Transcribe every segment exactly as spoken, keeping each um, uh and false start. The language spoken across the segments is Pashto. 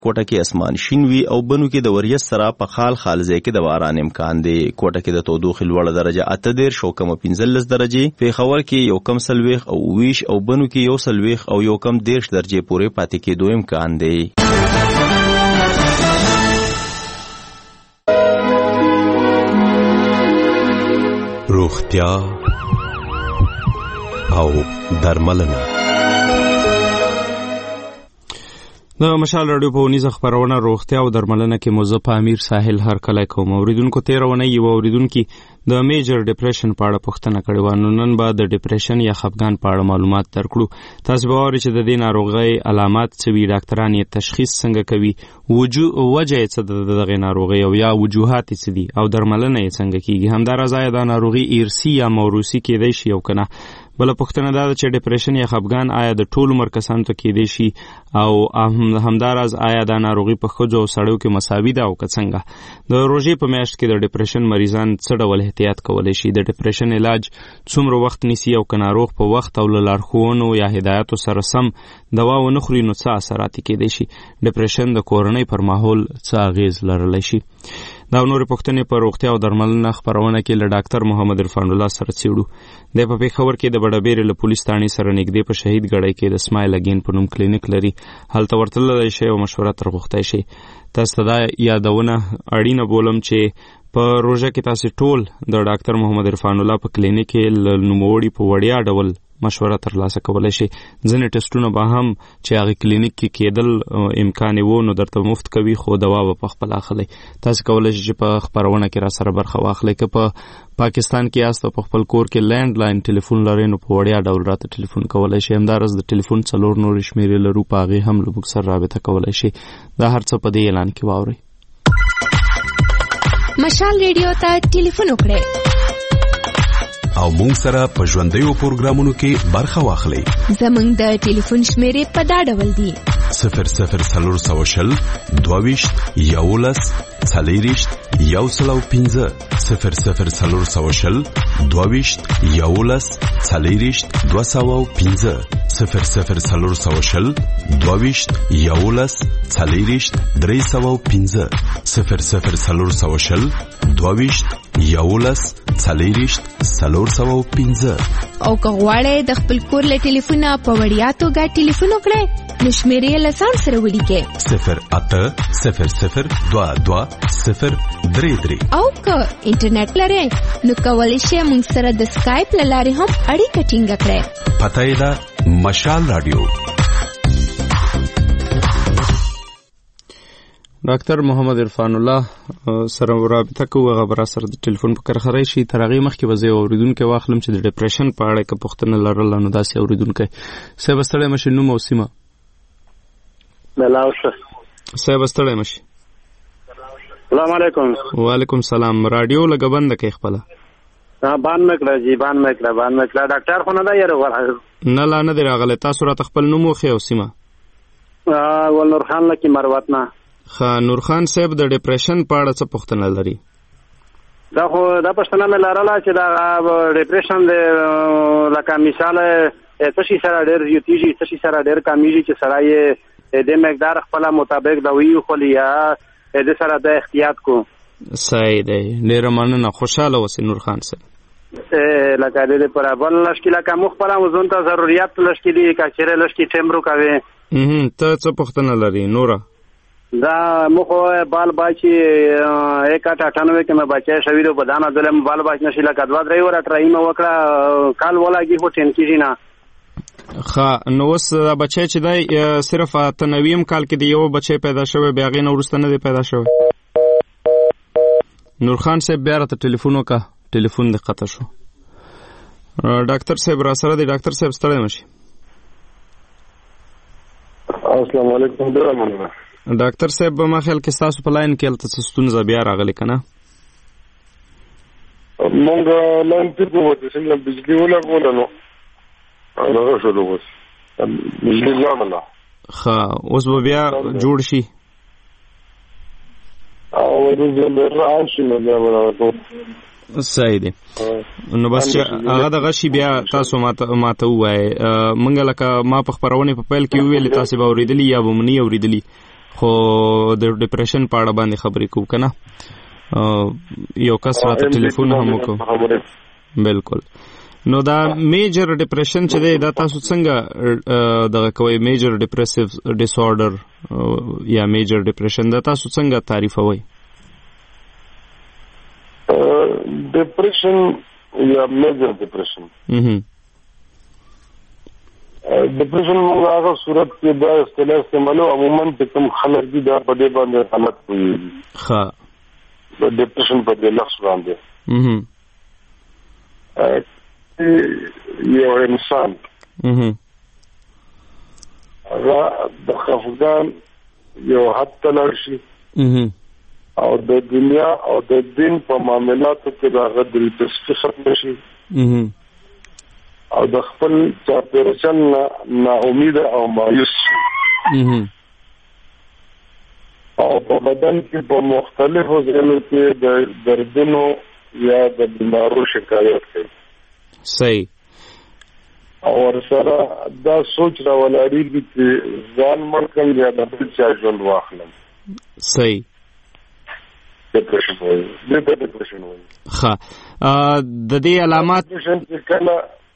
کوټه کې اسمان شین وي او بنو کې د وریځ سره په خال خال ځای کې د باران امکان دی. کوټه کې د تودوخې لوړه درجه اته دېرش او کمه پنځلس درجې، پېښور کې یو کم څلوېښت او اوویش او بنو کې یو څلوېښت او یو کم دېرش درجې پورې پاتې کېدو امکان دی. روغتیا او درملنه. د مشال راډیو په ونیزه خبرونه روغتیا او درملنه کې موضوع په امیر ساحل هر کله کوم. اوریدونکو تیرونه یو اوریدونکو د میجر ډیپریشن په اړه پوښتنه کړې و. نن به د ډیپریشن یا خفګان په اړه معلومات درکړو. تاسو به اورئ چې د دې ناروغۍ علامات څه وي، ډاکټران یې تشخیص څنګه کوي، وجو وجه یې څه د دغه ناروغۍ او یا وجوهات یې څه دي او درملنه یې څنګه کیږي. همدارس آیا دا ناروغي ارثي یا موروثي کېدای شي او کنه. بل پوښتنه دا ده چې ډیپریشن یا خفګان آیا د ټولو عمر کسانو ته کېدای شي او همدارس آیا دا ناروغي په ښځو او سړیو کې مساوي ده او که څنګه. د روژې په میاشت کې د ډیپریشن مریضان څه ډول احتیاط کولی شي، د ډیپریشن علاج څومره وخت نیسي او که ناروغ په وخت او له لارښوونو یا هدایاتو سره سم دوا ونه خوري نو څه اثرات کېدای شي، ډیپریشن د کورنۍ پر ماحول څه اغیز لرلی شي. دا نورې پوښتنې په روغتیا او درملنه خپرونه کې له ډاکټر محمد عرفان الله سره څېړو. دی په پېښور کې د بډبېرې له پولیس تاڼې سره نږدې په شهید ګړی کې د سمایل اګین په نوم کلینیک لري. هلته ورتللی شئ او مشوره تر غوښتی شئ. تاسو ته دا یادونه اړینه بولم چې په روژه کې تاسو ټول د ډاکټر محمد عرفان الله په کلینیک کې له نوموړي په وړیا ډول مشوره ترلاسه کولی شي. ځینې ټسټونه به هم چې هغه کلینیک کې کېدل امکان یې و نو درته مفت کوي، خو دوا به په خپله اخلئ. تاسو کولی شئ چې په خپرونه کې را سره برخه واخلئ. که په پاکستان کې یاست او په خپل کور کې لینډ لاین ټلیفون لرئ نو په وړیا ډول راته ټلیفون کولی شئ. همداراز د ټلیفون څلور نورې شمېرې لرو، په هغې هم له موږ سره رابطه کولی شئ. دا هر څه په دې اعلان کې واورئ. مشال ریډیو ته ټلیفون وکړئ او مونږ سره په ژوندیو پروګرامونو کې برخه واخلئ. زمونږ د ټلیفون شمیرې په دا ډول دي: صفر صفر څلور سوه شل دوه ویشت یولس څلېرویشت یو سل او پنځه، صفر صفر څلور سوه شل دوه ویشت یولس څلېرویشت دوه سوه او پنځه، صفر صفر څلور سوه شل دوه ویشت یولس څلېرویشت درې سوه او پنځه، صفر صفر څلور سوه شل دوه ویشت یولس څلېرویشت څلور سوه او پنځه. او که غواړئ د خپل کور له ټلیفونه په وړیا توګه ټلیفون وکړئ نو شمېرې له ځان سره ولیکئ: صفر اته صفر صفر دوه دوه صفر درې درې. او که انټرنیټ لرئ نو کولی شئ موږ سره د سکایپ له لارې هم اړیکه ټینګه کړئ. پته یې ده مشال راډیو. ډاکټر محمد عرفان الله سره رابطه کوو. هغه به را سره د ټلیفون په کرخری شي. تر هغې مخکې به زه یو اورېدونکی واخلم چې د ډیپریشن په اړه که پوښتنه لرله نو داسې اورېدونکی. صاحب ستړی مه شي، نوم او سیمه. صاحب ستړی مه شي. سلام علیکم. وعلیکم سلام. راډیو لږه بنده کړئ خپله. بند مې کړه جی، بند مې کړه بند مې کړه. ډاکټر خو نه دی یاره؟ نه لا نه دی راغلی. تاسو راته خپل نوم وښیئ او سیمه. ګلنور خان لکي مروت نه. ښه نور خان صاحب د ډیپریشن په اړه څه پوښتنه لري؟ دا خو دا پوښتنه مې لرله چې دا ډیپریشن دی لکه مثال څه شي سره ډېر زیاتېږي، څه شي سره ډېر کمیږي چې سړی یې د مقدار خپله مطابق دوی وخوري یا د سره د احتیاط کو. صحیح دی، ډېره مننه. خوشحاله اوسئ نور خان صاحب. لکه د دې پره بل لږ کې لکه موږ خپله ځان ته ضرورت لږ کې دي که چېرې لږ کې ټیم روکوي. ته څه پوښتنه لري نوره؟ دا مخ بال باچی ایک اٹھ اٹھانوے کې مې بچای شوی دو بدانه دلم بال باچ نشي لکه دوا درې ور ټرایم وکړه کال ولاږي هو ټین کیږي نه. ښه نو اوس بچای چې دی صرف تنویم کال کې دی یو بچای پیدا شوی، بیا غي نو ورسته نه دی پیدا شوی. نور خان صاحب بیا راته ټلیفون وکړه، ټلیفون دې قطع شو. ډاکټر صاحب را سره دی. ډاکټر صاحب ستړی مشي. السلام علیکم. ډیره مننه ډاکټر صاحب. ما خیال کې ستاسو په لاین کې هلته څه ستونزه بیا راغلی که نه؟ مونږ لاین پېر کوو چې څنګه بجلي ولګوله نو هغه شروع اوس بجلي لاړله. ښه اوس به بیا جوړ شي؟ صحیح دی. نو بس چې هغه دغه شي بیا تاسو ماته ووایئ. موږ لکه ما په خپرونې په پیل کې وویلې تاسې به اورېدلي یا به مو نه اورېدلي. خو د ډیپریشن په اړه باندې خبرې کوو کنه. یو کس راته ټلیفون هم وکړو. بالکل. نو دا میجر ډیپریشن چې دی دا تاسو څنګه دغه کوئ میجر ډیپریسیو ډیس آرډر یا میجر ډیپریشن دا تاسو څنګه تعریفوئ؟ ډیپریشن یا میجر ډیپریشن ډیپریشن موږ هغه صورت کې دا اصطلاح استعمالو عموما چې کوم خلک دي دا په دې باندې حالت کوي ښه د ډیپریشن په دې لفظ باندې یو انسان هغه د خفګان یو حد ته لاړ شي او د دنیا او د دین په معاملاتو کې هغه د دلچسپي ختم شي او د خپل چاپېریال نه ناامید او مایوس شي او په بدن کې په مختلفو ځایونو کې د دردونو یا د بیمارو شکایت کوي. صحیح. او ورسره دا سوچ راولاړېږي چې ځان مړ کړم یا د بل چا ژوند واخلم. صحیح. ډیپریشن وایي دې ته ډیپریشن وایي. ښه د دې علامات کله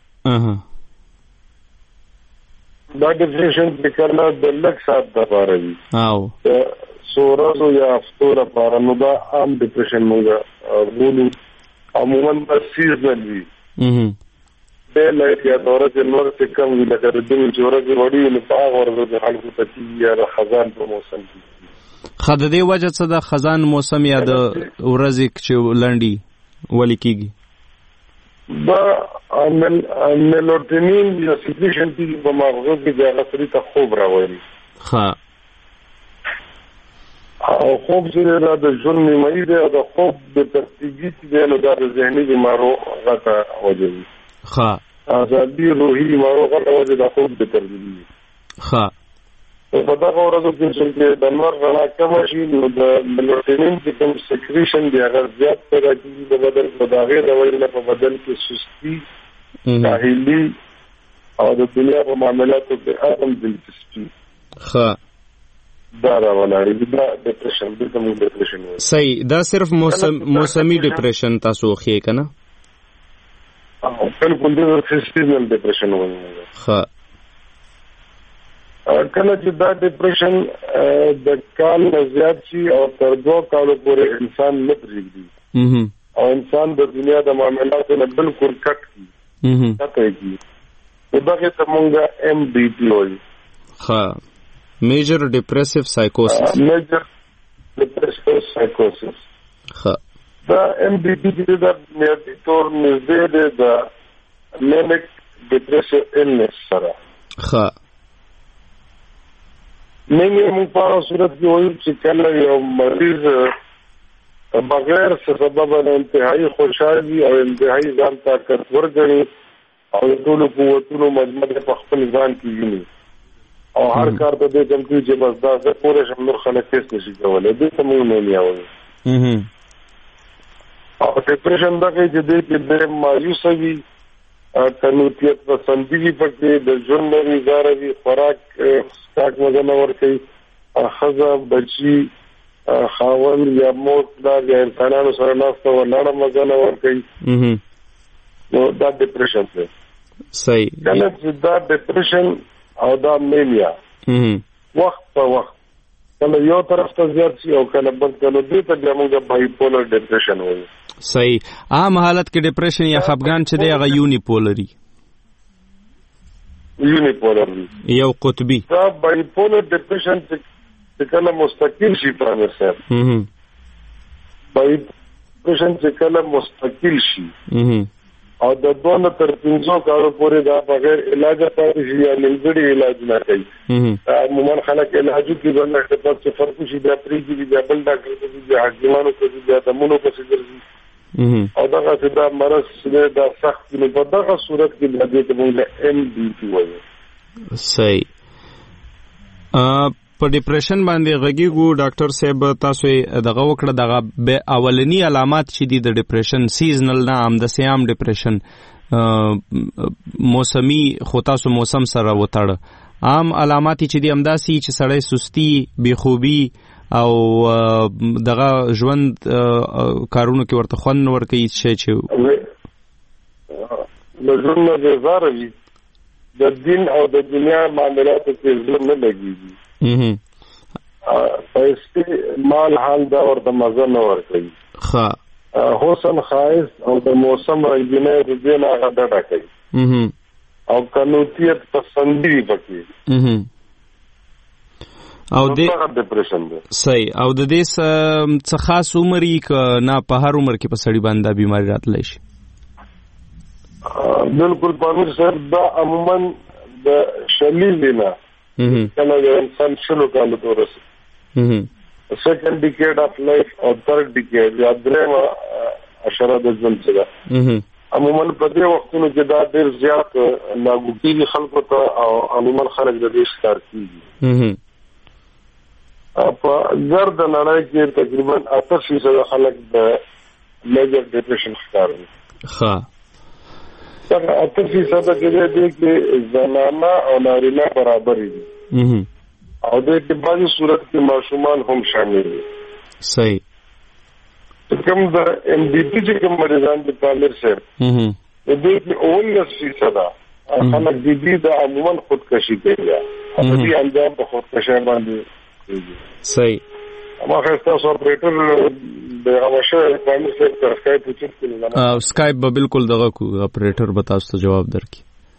دا ډیپریشن چې کله د لږ ساعت دپاره وي او څو ورځو یا هفتو لپاره نو دا عام ډیپریشن موږ بولو. عموما دا سیزنل وي ډېر لږ یا د ورځې نور څه کم وي لکه د دوی چې ورځې وړي وي نو په هغه ورځو د خلکو ته کېږي یا د خزان په موسم کې. ښه د دې وجه څه د خزان موسم یا د ورځې چې لنډي ولې کېږي؟ دا میلوټونین یا سیکریشن کېږي په مغزو کې د هغه سړي ته خوب راولي. ښه او خوب چې دا د ژوند نیمایي دی او د خوب د ترتیبي چې دی نو دا د ذهني بیمارو هغه ته وجه وي. ښه ازادي روحي بیمارو هغه ته وجه د خوب د ترتیبي وي. ښه په دغه ورځو کې چې د نور رڼا کمه شي نو د میلوټونین چې کوم سیکریشن دی هغه زیات پیدا کېږي د بدن په د هغې د وجې نه په بدن کې سستي کاهلي او د دنیا په معاملاتو کې عدم دلچسپي ښه دا راولاړېږي. دا ډیپریشن دې ته موږ ډیپریشن وایو. صحیح. دا صرف موسم موسمي ډیپریشن تاسو ښیې که نه؟ بالکل دې ته سیزنل ډیپریشن وایو. ښه کله چې دا ډیپریشن د کال نه زیات شي او تر دوه کالو پورې انسان نه پرېږدي او انسان د دنیا د معاملاتو نه بالکل کټ کړي کټی کړي نو دغې ته مونږ ایم ډي پي وایو. ښه میجر ډیپریسیو سایکوسس. میجر ډیپریسیو سایکوسس. ښه دا ایم ډي پي چې دا نیټي تور نږدې دی د مینیک ډیپریسیو النس سره. ښه نیم یې موږ په هغه صورت کې وایو چې کله یو مریض بغیر څه سببه نه انتهایي خوشحال وي او انتهایي ځان طاقتور ګڼي او د ټولو قوتونو مجموعه په خپل ځان کې ویني او هر کار ته دې چمتو چې بس دا زه پوره شم نور خلک هېڅ نشي کولی. دې ته موږ مینیا وایو. او ډیپریشن دا کوي چې دې کې ډېر مایوسه وي تنوتیت پسندي وي پکې د ژوند نه وزاره وي خوراک څښاک مزه نه ورکوي ښځه بچي خاوند یا مور پلار یا انسانانو سره ناسته ولاړه مزه نه ورکوي نو دا ډیپریشن دی. صحیح. کله چې دا ډیپریشن او دا مینیا وخت په وخت کله یو طرف ته زیات شي او کله بل کله دې ته بیا موږ بایپولر ډیپریشن وایو. صحیح. عام حالت کې ډیپریشن یا خفګان چې دی هغه یونیپولري یونیپولر یو قطبي. دا بایپولر ډیپریشن چې کله مستقل شي پامیر صاحب بایپریشن چې کله مستقل شي او د دوه نه تر پنځو کالو پورې دا بغیر علاج پاتې شي یا نیمګړي علاج نه کوي عموما خلک علاجو کې باندې خپل څه فرق شي بیا پرېږدي بیا بل ډاکټر ته ځي بیا حکیمانو ته ځي بیا دمونو پسې ګرځي او دغه چې دا مرض دا سخت نو په دغه صورت کې د دې ته موږ ایم ډي پي وایو. صحیح. په ډیپریشن باندې غږیږو ډاکټر صاحب تاسو دغه وکړه دغه اولنی علامات چې دي د ډیپریشن سیزنل نه هم د سیام ډیپریشن موسمی خو تاسو موسم سره وتاړه عام علامات چې دي همداسي چې سړی سستی، بېخوبي او دغه ژوند کارونو کې ورته خوند نه ورکوي شی چې له ژوند نه بېزاره وي، د دین او د دنیا معاملاتو کې زړه نه لګېږي، پیسې مال حال دا ورته مزه نه ورکوي، حسن ښایست او د موسم رنګینۍ د دې نه هغه ډډه کوي او قنوطیت پسندي وي پکې او د ډپریشن دی. صحیح. او د دې څه خاص عمر یې که نه په هر عمر کې په سړي باندې دا بیماري راتلی شي؟ بالکل پامیر صاحب، دا عموما د شلیل دی نه کله د انسان شلو کالو ته ورسي، سیکنډ ډیکیډ اف لایف او تھرډ ډیکیډ یا درېمه اشاره د ژوند څخه عموما په دې وختونو کې دا ډېر زیات لاګو کېږي خلکو ته او عموما خلک د دې ښکار کېږي. په ګرد نړۍ کې تقریبا اته فیصده خلک د میجر ډپریشن ښکار دي. ښه څنګه اته فیصده کې دي کې زنانه او نارینه برابر دي او د دې په صورت کې ماشومان هم شامل دي. صحیح. کوم د ام ډي پی چې کوم مریضان د پالر سره د دې په اولس فیصده خلک د دې د عموما خودکشي کوي او دې انجام په خودکشي باندې. صحیح. ما خسته سو اپریټر د اوشه پامیر سره تر اسکایپ پوښتنه کړې ده. اسکایپ به بالکل دغه کو اپریټر به تاسو ته جواب درکړي.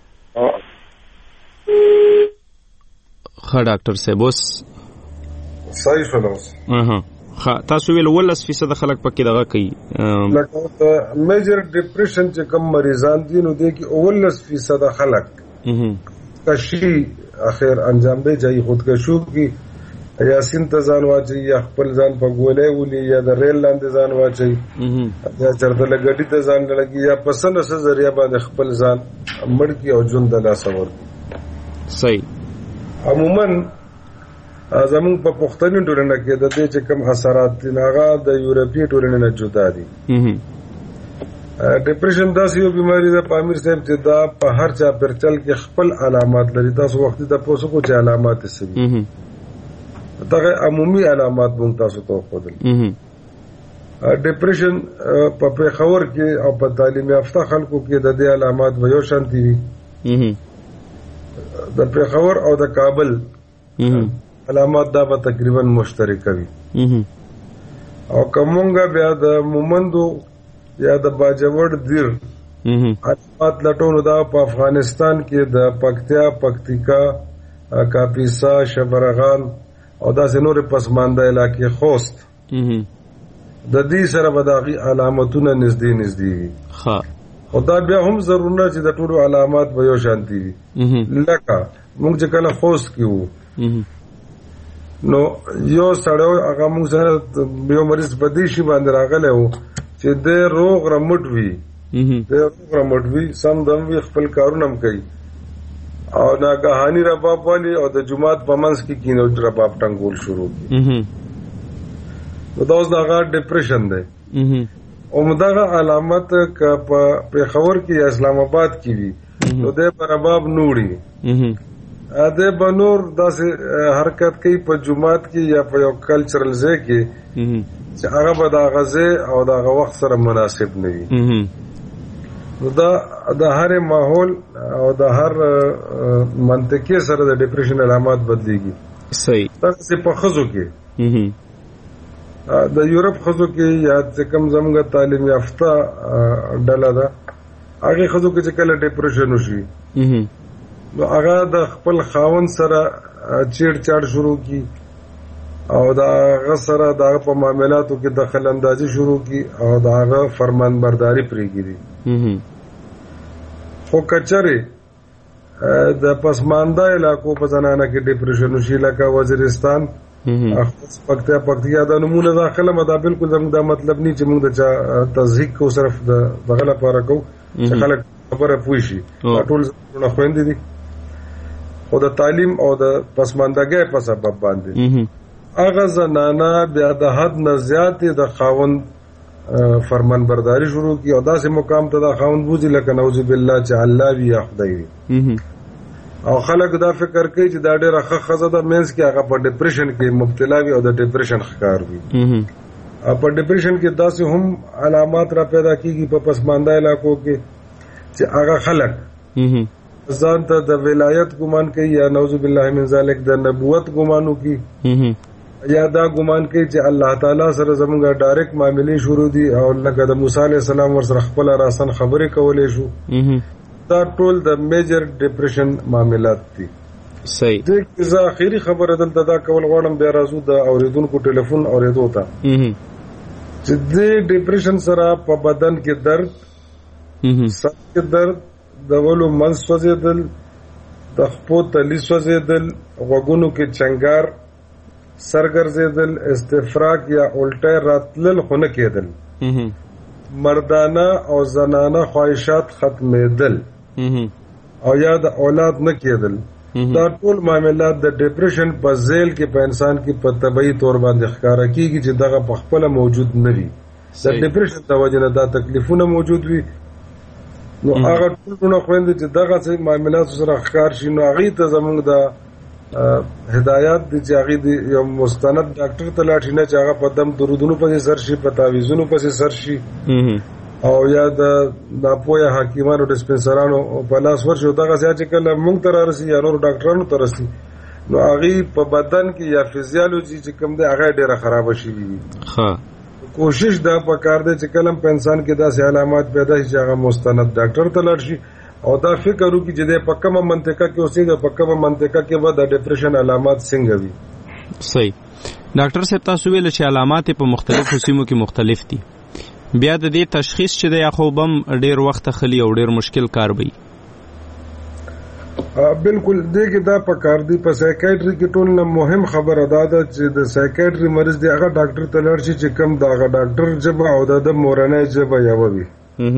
ښه ډاکټر صاحب اوس صحیح شولاس. اها ښه تاسو ویل ولس فیصد خلک پکې دغه کوي لکه میجر ډپریشن چې کوم مریضان دي نو دي کې ولس فیصد خلک کشي اخر انجام به جاي خودکشو کی یا سین ته ځان واچي یا خپل ځان په ګولې ولي یا د ریل لاندې ځان واچي یا چرته لګړی ته ځان لګي یا پسنه سره ذریعہ باندې خپل ځان مړ کی او ژوند د لاس ور. صحیح. عموما زمون په پښتني ټولنه کې د دې چې کوم اثرات دي هغه د یورپی ټولنې نه جدا دي. ډپریشن داسې یو بیماری ده پامیر صاحب چې دا په هر چا پرچل کې خپل علامات لري. تاسو وخت د پوسو کو چې علامات یې سوي دغه عمومي علامات مونږ تاسو ته وښودل. ډپریشن په پیښور کې او په تعلیم یافته خلکو کې د دې علامات به یو شانتي وي. د پیښور او د کابل علامات دا به تقریبا مشترکه وي. او کومونګه بیا د مومندو یا د باجوړ دیر علامات لټونو دا په افغانستان کې د پکتیا، پکتیکا، کاپیسا، شبرغان او داسې نور پسمانده علاقې خوست د دې سره به دغه علامتونه نږدې نږدې وي. ښه خو دا بیا هم ضرور نه چې د ټولو علامات به یو شانتي وي. لکه موږ چې کله خوست کې وو نو یو سړی هغه موږ سره یو مریض په دې شي باندې راغلی و چې د روغ رمټ وي د روغ رمټ وي سم دم وي خپل کارونه هم کوي او ناګهاني رباب والی او د جماعت په منځ کې کینو رباب ټنګول شروع کی نو دا اوس دغه ډپریشن دی. او مدغه علامت که په پیښور کې یا اسلام آباد کې وي نو د رباب نوړي اده بنور داسې حرکت کوي په جماعت کې یا په یو کلچرل ځای کې چې هغه به د غزه او د وخت سره مناسب نه وي. نو دا د هر ماحول او د هر منطقې سره د ډپریشن علامات بدليږي. صحیح. تاسو په خزو کې د یورپ خزو کې یا چې کوم زموږ تعلیم یافته ډله ده هغه خزو کې چې کله ډپریشن وشي نو هغه د خپل خاوند سره چیړ چاړ شروع کی او دا هغه سره د په معاملاتو کې دخل اندازي شروع کی او دا هغه فرمان برداری پریږدي. خو کچره د پسمانده علاقو په زنانه کې ډپریشن وشي لکه وزیرستان اخص پکتیا پکتیا د نمونه داخله مدا بالکل زموږ دا مطلب نه چې موږ د تصحیح کو صرف د بغل لپاره کو چې خلک خبره پوي شي ټول نه خويندې دي خو د تعلیم او د پسماندګۍ په سبب باندې هغه زنانه بیا د حد نه زیات د خاوند فرمان برداری شروع کی او داسې مقام ته د خاوند بوزي لکه نعوذ بالله چې الله وی خدای وي او خلک دا فکر کوي چې دا ډېره ښه ښځه ده مینس کې هغه په ډپریشن کې مبتلا وي او د ډپریشن ښکار وي. په ډپریشن کې داسې هم علامات را پیدا کیږي په پسمانده علاقو کې چې هغه خلک ځان ته د ولایت ګمان کوي یا نعوذ بالله من ذلک د نبوت ګمانو کوي یا دا ګمان کوي چې الله تعالی سره زموږ ډایرکټ معاملې شروع دي او لکه د موسی علیه السلام ورسره خپل راسن خبرې کولې شو. دا ټول د میجر ډپریشن معاملات دي. صحیح. د زه اخیری خبره دلته دا کول غواړم بیا راځو د اوریدونکو ټلیفون اوریدو ته چې د ډپریشن سره په بدن کې درد سر کې درد د ولو منځ سوځېدل د خپو تلی سوځېدل غوږونو کې چنګار سر ګرځېدل استفراق یا الټی راتلل خو نه کېدل مردانه او زنانه خواهشات ختمېدل او یا د اولاد نه کېدل. دا ټول معاملات د ډپریشن په ذیل کې په انسان کې په طبیعي طور باندې ښکاره کیږي چې دغه په خپله موجود نه وي. د ډپریشن د وجې نه دا تکلیفونه موجود وي نو هغه ټولونه خویندې چې دغه څه معاملات سره ښکار شي نو هغې ته زموږ د هدایات دي چې هغې د یو مستند ډاکټر ته لاړ شي نه چې هغه په دم درودونو پسې سر شي په تعویذونو پسې سر شي او یا د ناپوهه حکیمانو ډسپنسرانو په لاس ورشي. دغه څه چې کله موږ ته رارسي یا نورو ډاکټرانو ته رسي نو هغې په بدن کې یا فزیالوجي چې کوم دی هغه ډېره خرابه شوي وي. کوشش دا پکار دی چې کله په انسان کې داسې علامات پیدا شي چې هغه مستند ډاکټر ته لاړ شي او دا فکر وکړي چې د په کومه منطقه کې اوسېږي په کومه منطقه کې به د ډپریشن علامات څنګه وي. صحیح. ډاکټر صاحب تاسو ویل چې علامات په مختلفو سیمو کې مختلف دي بیا د دې تشخیص چې دی خو بم ډېر وخت اخلي او ډېر مشکل کار وي. بالکل دې کې دا پکار دی په سایکیټري کې ټول نه مهم خبره دا ده چې د سایکیټري مریض دی هغه ډاکټر ته لاړ شي چې کم دا هغه ډاکټر ژبه او د مورنۍ ژبه یوه وي.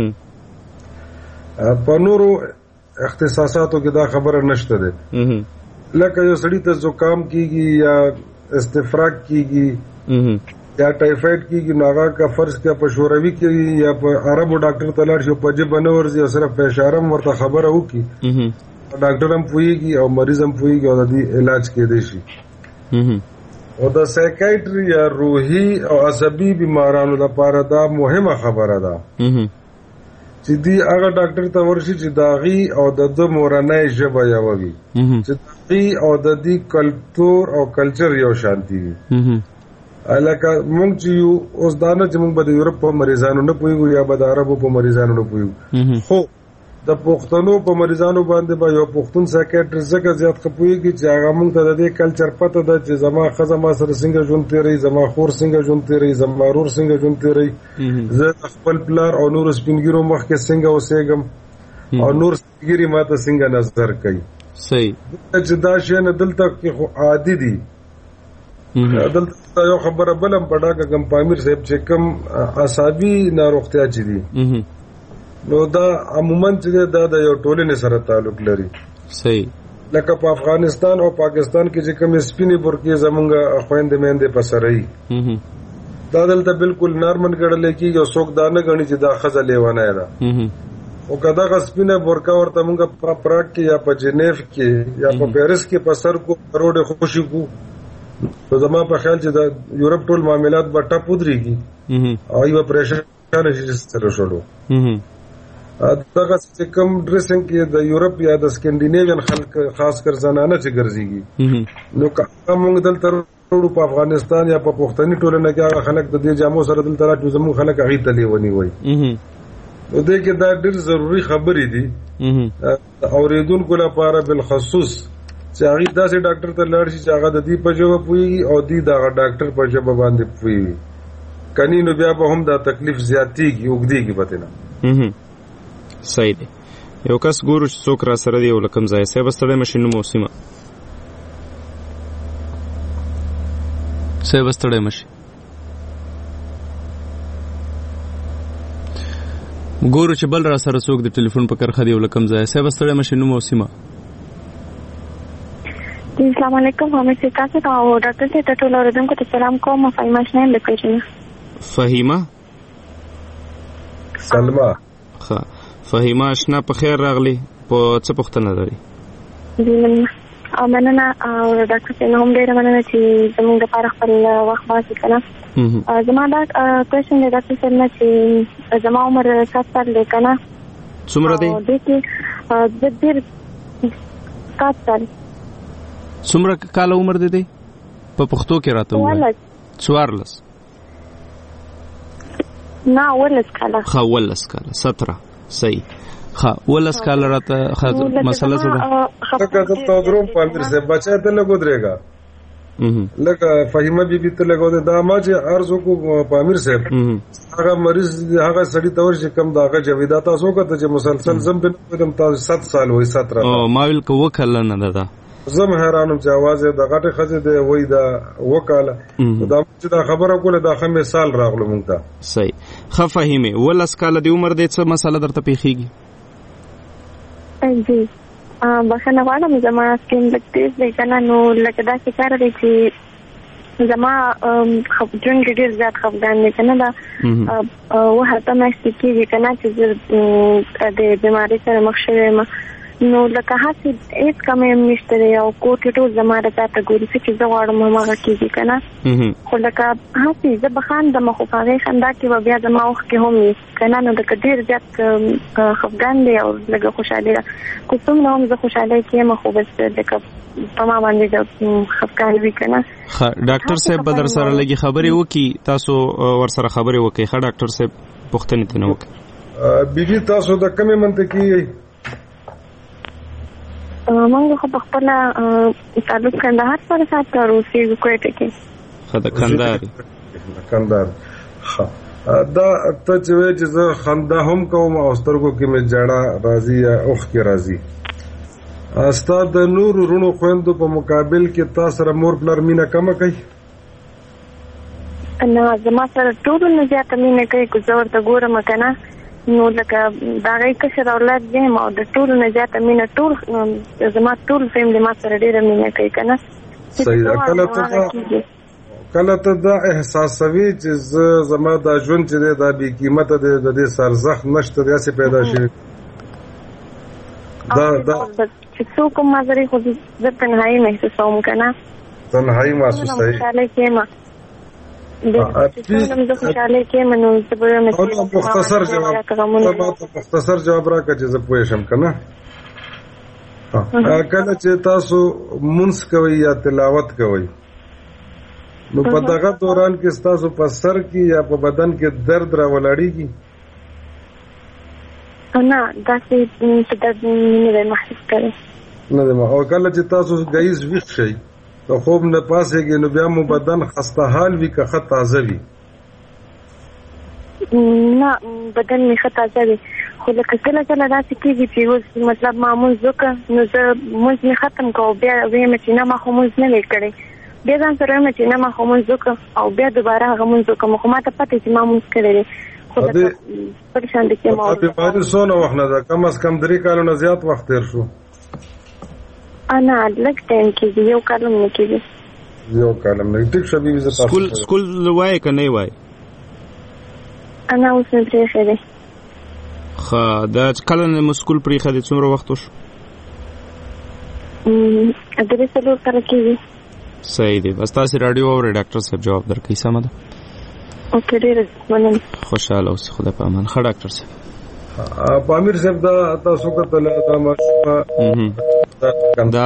په نورو اختصاصاتو کې دا خبره نشته ده. لکه یو سړي ته زکام کیږي یا استفراق کیږي یا ټایفاید کیږي نو هغه که فرض کړه په شوروي کې یا په عربو ډاکټر ته لاړ شي په ژبه نه ورځي او صرف په اشاره ورته خبره وکړي ډاکټر هم پوهېږي او مریض هم پوهېږي او د دې علاج کېدی شي. او د سایکیټري یا روحي او عصبي بیمارانو لپاره دا مهمه خبره ده چې دی هغه ډاکټر ته ورشي چې د هغې او د ده مورنۍ ژبه یوه وي چې د هغې او د دې کلتور او کلچر یو شانتي وي. لکه موږ چې یو اوس دا نه چې موږ به د یورپ په مریضانو نه پوهېږو یا به د عربو په مریضانو نه پوهېږو خو د پښتنو په مریضانو باندې به یو پښتون سایکیټرست ځکه زیات ښه پوهېږي چې هغه موږ ته د دې کلچر پته ده چې زما ښځه ما سره څنګه ژوند تېروي زما خور څنګه ژوند تېروي زما ورور څنګه ژوند تېروي زه د خپل پلار او نورو سپینګیرو مخکې څنګه اوسېږم او نور سپینګیري ما ته څنګه نظر کوي. صحیح. چې دا شیانه دلته کې خو عادي دي. دلته یو خبره بل هم په ډاګه کم پامیر صاحب چې کوم اعصابي ناروغتیا چې دي نو دا عموما چې دا د یو ټولنې سره تعلق لري. صحیح. لکه په افغانستان او پاکستان کې چې کوم سپینې برقې زمونږ خویندې میندې په سره وي دا دلته بالکل نارمل ګڼل کېږي او څوک دا نه ګڼي چې دا ښځه لیونۍ ده. او که دغه سپینه برقه ورته مونږ په پراګ کې یا په جنیف کې یا په پیرس کې په سر کو کروڑې خوشي کو نو زما په خیال چې د یورپ ټول معاملات به ټپ ودرېږي او یوه پریشانه شي سره شروع. دغه چې کوم ډریسنګ کې د یورپ یا د سکینډینیوین خلک خاص کر زنانه چې ګرځېږي نو که موږ دلته وروړو په افغانستان یا په پښتني ټولنه کې هغه خلک د دې جامو سره دلته راځي زموږ خلک هغې ته لیوني وایي. نو دې کې دا ډېر ضروري خبرې دي د اورېدونکو لپاره بالخصوص چې هغې داسې ډاکټر ته لاړ شي چې هغه د دې په ژبه پوهېږي او دې د هغه ډاکټر په ژبه باندې پوهېږي کني نو بیا به هم دا تکلیف زیاتېږي اوږدېږي به ترې نه. صحیح دی. یو کس ګورو چې څوک را سره دی او له کوم ځایه صاحب ستړی مشي نوم او سیمه صاحب ستړی مشي ګورو چې بل را سره څوک د ټلیفون په کرخه دی او له کوم ځایه صاحب ستړی مشي نوم او سیمه. السلام علیکم حامد سکا سے او ډاکټر صاحب ته ټول اوریدونکو ته سلام کوم. فهیمه شنه لیکل شوی. فهیمه سلمہ ښه فهیمه اشنا په خیر راغلی په څه پوښتنه لري؟ او مننه او ډاکټر صاحب هم ډېره مننه چې زموږ لپاره خپل وخت باسي کنه. زما دا کوېشن دی ډاکټر صاحب نه چې زما عمر سات سال دی کنه. څومره دی؟ دې کې د ډېر سات سال. څومره کاله عمر دی دی په پښتو کې راته ووایه. څوارلس. نه ولس کاله. ښه ولس کاله ستره صحیح. ښه ولس کاله راته مسله څه ده؟ لکه ته دروم پامیر صاحب بچا ته لګو درېګا لکه فهیمه بیبي ته لګو ده دا ما چې ارزو کو پامیر صاحب هغه مریض هغه سړی تور چې کم داغه جویدا تاسو کته چې مسلسل زم په دم تاسو سات سال وای ستره او ما ویل کو وکړل نه ده زم حیرانم چې आवाज د غټه خزه دی وای دا وکاله دا چې دا خبره کوله دا خمه سال راغلو مونږ ته صحیح. ښه فهیمه ولس کاله دی عمر دې څه مسله درته پیخیږي؟ جی بخښنه غواړم زما سکین لږ تیز دی که نه نو لکه داسې کار دی چې زما ژوند کې ډېر زیات خفګان دی که نه دا اوه اته میاشتې کېږي که نه چې زه د بیمارۍ سره مخ شوې یم نو لکه هسې هېڅ کمی هم نشته دی او کور کې ټول زما د چاته ګوري څه چې زه غواړم هماغه کېږي که نه خو لکه هسې زه به خاندم خو په هغې خندا کې به بیا زما اوښکې هم وي که نه نو لکه ډېر زیات خفګان دی او لږه خوشحالي ده خو څومره هم زه خوشحالۍ کې یم خو بس لکه په ما باندې د خفګان وي که نه. ښه ډاکټر صاحب به در سره لږې خبرې وکړي تاسو ورسره خبرې وکړئ. ښه ډاکټر صاحب پوښتنې ته نه وکړئ. بیبي تاسو د کومې منطقې یئ؟ مونږ خو په خپله تعلق کندهار سره ساتو او اوسېږو کویټه کې. ښه د کندهار کندهار. ښه دا ته چې وایې چې زه خندا هم کوم او سترګو کې مې ژړا راځي یا اوښکې راځي ستا د نورو رونو خویندو په مقابل کې تا سره مور پلار مینه کمه کوي؟ نه زما سره ټولو نه زیاته مینه کوي که زه ورته ګورم که نه نو لکه د هغې کشر اولاد یم او د ټولو نه زیاته مینه ټول زما ټول فیملي ما سره ډېره مینه کوي که نه. صحیح ده. کله ته کله ته دا احساسوي چې زه زما دا ژوند چې دی دا بې قیمته دی د دې سر ارزښت نشته داسې پیدا شوي دا دا چې څوک هم ما سره خو زه تنهایي محسوسوم که نه تنهایي محسوسوي خوشحاله کېم خوشحاله کېم نو زه به مختصر جواب مختصر جواب راکړه چې زه پوه شم که نه. کله چې تاسو مونځ کوئ یا تلاوت کوئ نو په دغه دوران کې ستاسو په سر کې یا په بدن کې درد راولاړېږي؟ نه داسې درد نه دی محسوس کړی. نه دی. او کله چې تاسو ګهیځ ویښ شئ د خوب نه پاسېږي نو بیا مو بدن خسته حال وي که ښه تازه وي؟ نه بدن مې ښه تازه وي خو لکه کله کله داسې کېږي چې اوس مطلب ما مونځ وکړه نو زه مونځ مې ختم کړه او بیا ویم چې نه ما خو مونځ نه دی کړی بیا ځان سره ویم چې نه ما خو مونځ وکړه او بیا دوباره هغه مونځ وکړم خو ما ته پته چې ما مونځ کړی دی خو لکه پریشان دي کې ما بیماري څونه وخت نه ده کم از کم درې کالو نه زیات وخت تېر شو؟ نه لږ ټایم کېږي یو کال هم نه کېږي. یو کال هم نه. ټیک شه بیبي زه تاسو سکول وایې که نه یې وایې؟ نه اوس مې پرېښی دی. ښه دا کله نه مو سکول پرېښی دی څومره وخت وشو؟ درې څلور کاله کېږي. صحیح دی. بس تاسې راډیو اورئ ډاکټر صاحب جواب درکوي. سمه ده. اوکې ډېره مننه. خوشحاله اوسئ. خدای په امان. ښه ډاکټر صاحب. پامیر صاحب دا تاسو کتله دا ماشومه دا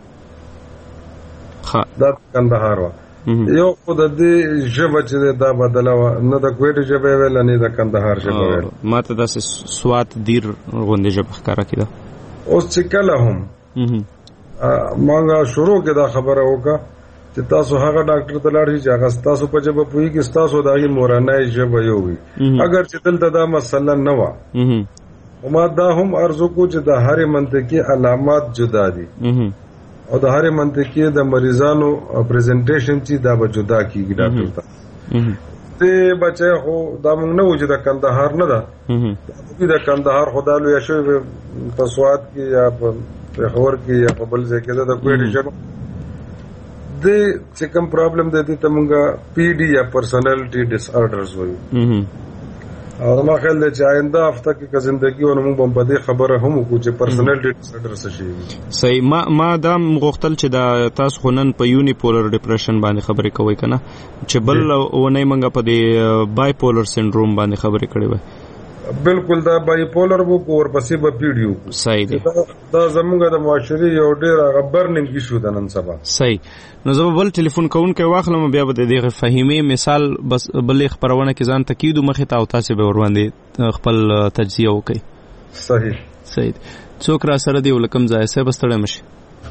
دا کندهار وه یو خو د دې ژبه چې دا بدله وه نه د کویټې ژبه یې ویله نه د کندهار ژبه ویله ما ته داسې سوات دیر غوندې ژبه ښکاره کېده. اوس چې کله هم مونږ شروع کې دا خبره وکړه چې تاسو هغه ډاکټر ته لاړ شئ چې هغه ستاسو په ژبه پوهېږي ستاسو د هغې مورنۍ ژبه یو وي اگر چې دلته دا مسله نه وه خو ما دا هم عرض وکړو چې د هرې منطقې علامات جدا دي او د هرې منطقې د مریضانو پریزنټیشن چې دا به جدا کېږي ډاکټر ته. دې بچی خو دا موږ نه وو چې د کندهار نه ده د کندهار خو دا لویه شوې په سوات کې یا په پېښور کې یا په بل ځای کې ده د کویټې ژبه دې چې کوم پرابلم دی دې ته موږ پی ډي یا پرسنالټي ډس آرډرز وایو. او ما خیال دی چې آینده هفته کې که زندگی ونه موږ به په دې خبره هم وکړو چې پرسنل ډیټ سټر څه شي. صحیح. ما ما دا غوښتل چې دا تاسو خو نن په یونی پولر ډیپریشن باندې خبرې کوئ که نه، چې بل ونی موږ په دې بای پولر سنډروم باندې خبرې کړې وای. بالکل دا بای پولر وو کو ورپسې به پیډیو. صحیح دی. دا زموږ د معاشري یو ډېر برننګ ایشو ده نن سبا. صحیح. نو زه بل ټلیفون کوونکی واخلم بیا به د دغه فهیمې مثال بس بلې خبرونه کې ځان تکیدو مخې ته او تاسو به ور باندې خپل تجزیه وکړئ. صحیح. صحیح. څوک را سره دی ولکم ځای سه بستړی مشي.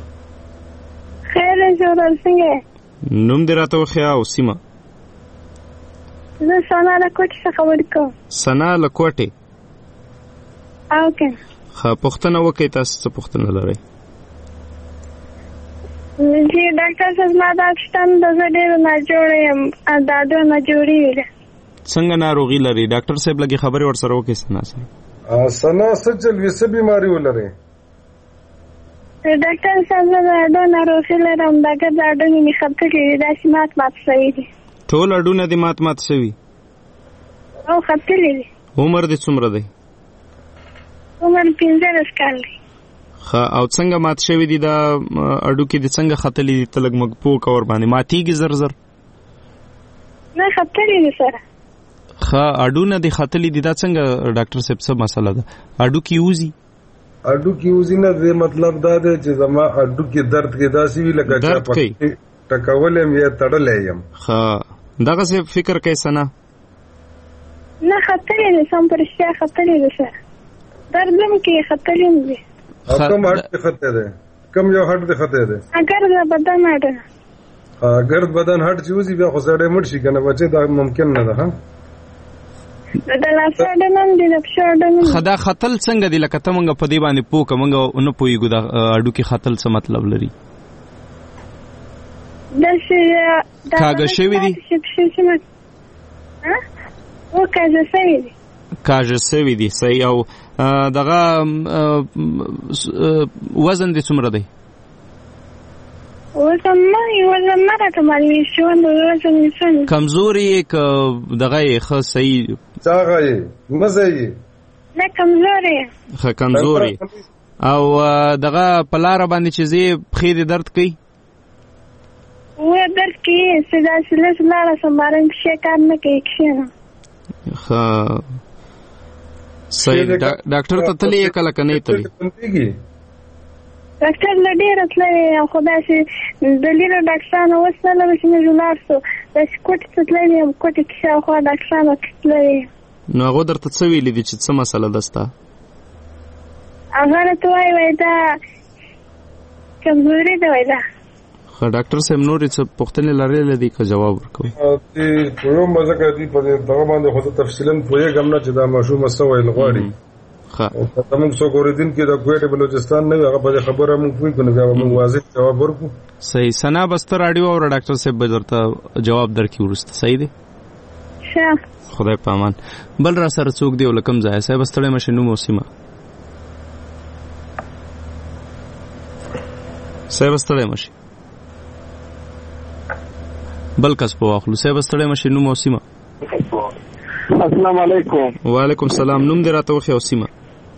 خیر جوړل څنګه نوم دې راته وخیا او سیمه؟ زه سنا له کوټې څخه ولیکم. سنا له کوټې. اوکې. ښه پوښتنه وکړئ، تاسو څه پوښتنه لرئ؟ جی ډاکټر صاحب ما دا شتم د زه ډېر ناجوړه یم، دا ډېر ناجوړي ویله. څنګه ناروغي لري ډاکټر صاحب؟ لږې خبرې ورسره وکړئ. سنا سره سنا څه چل وي، څه بیماري ولرئ؟ ډاکټر صاحب زه د اډو ناروغي لرم، د ګرد اډونې مې خپتلي دي، داسې مات مات شوي دي. ټول اډونه دې مات مات شوي؟ او خپتلي دي. عمر دې څومره دی؟ عمر پنځلس کال دی. ښه او څنګه مات شوي دي دا اډوکې دې څنګه ختلي دي؟ ته لږ موږ پوه که ورباندې ماتېږي زر زر؟ نه خپتلي دي سره. ښه اډونه دې ختلي دي دا څنګه ډاکټر صاحب څه مسله ده؟ اډوکې وځي؟ اډوکې وځي نه، دې مطلب دا دی چې زما اډوکې درد کې داسې وي لکه درد کوي ټکول یم یا تړلی یم. ښه دغسې فکر کوي سنا؟ نه خطلې دي، سم په رښتیا خطلې دي سره، درد هم کې خطلې هم دي. او کوم هډ دې خطې دی؟ کوم یو هډ دې خطې دی؟ ګرد بدن هډ. ګرد بدن هډ چې وځي بیا خو سړی مړ شي که نه بچې، دا ممکن نه ده. ښه د لاس هډ هم دي، د پښو هډ هم دي. ښه دا ختل څنګه دي؟ لکه ته موږ په دې باندې پوه که موږ نه پوهېږو دا اډوکې ختل څه مطلب لري؟ داسې کاږه شوي دي؟ او کاږه شوي دي. کاږه شوي دي. صحیح. او دغه وزن دې څومره دی؟ وزن نه وزن نه راته معلومېږي چې وزن مې څومره. کمزوري یې که دغه یې ښه صحیح چاغه یې مزه یې؟ نه کمزوري یم. ښه کمزوري. او دغه په لاره باندې چې ځې پښې دې درد کوي؟ وی درد کوي چې داسې لږ لاړه شم باره مې پښې کار نه کوي کښېنم. ښه صحیح. ډاکټر ته تللی یې کله که نه یې تللی؟ ډاکټر له ډېره تللی یم، خو داسې دلیلو ډاکټرانو اوس نه لرو چې موږ ولاړ شو، داسې کوټې ته تللی یم، کوټې کې شاوخوا ډاکټرانو کې تللی یم. نو هغو درته څه ویلي دي چې څه مسله ده ستا؟ هغه راته وایي وایي دا کمزوري ده وایي دا. ښه ډاکټر صاحب نورې څه پوښتنې لرلې دي که جواب ورکوئ؟ په یو مزه کې دي په دغه باندې خو زه تفصیلا پوهېږم نه چې دا ماشومه څه ویل غواړي. زموږ څوک اورېدونکي د کویټې بلوچستان نه وي، هغه په دې خبره موږ پوهېږو نو بیا به موږ واضح جواب ورکړو. صحیح. سنا بس ته راډیو اوره، ډاکټر صاحب به درته جواب درکړي وروسته. صحیح دی؟ ښه. خدای په امان. بل را سره څوک دی او له کوم ځایه؟ صاحب ستړی مه شئ، نوم او سیمه. صاحب ستړی مه شئ. بل کس په واخلو. صاحب ستړی مه شئ، نوم او سیمه. السلام علیکم. وعلیکم السلام. نوم دې راته وښیه او سیمه.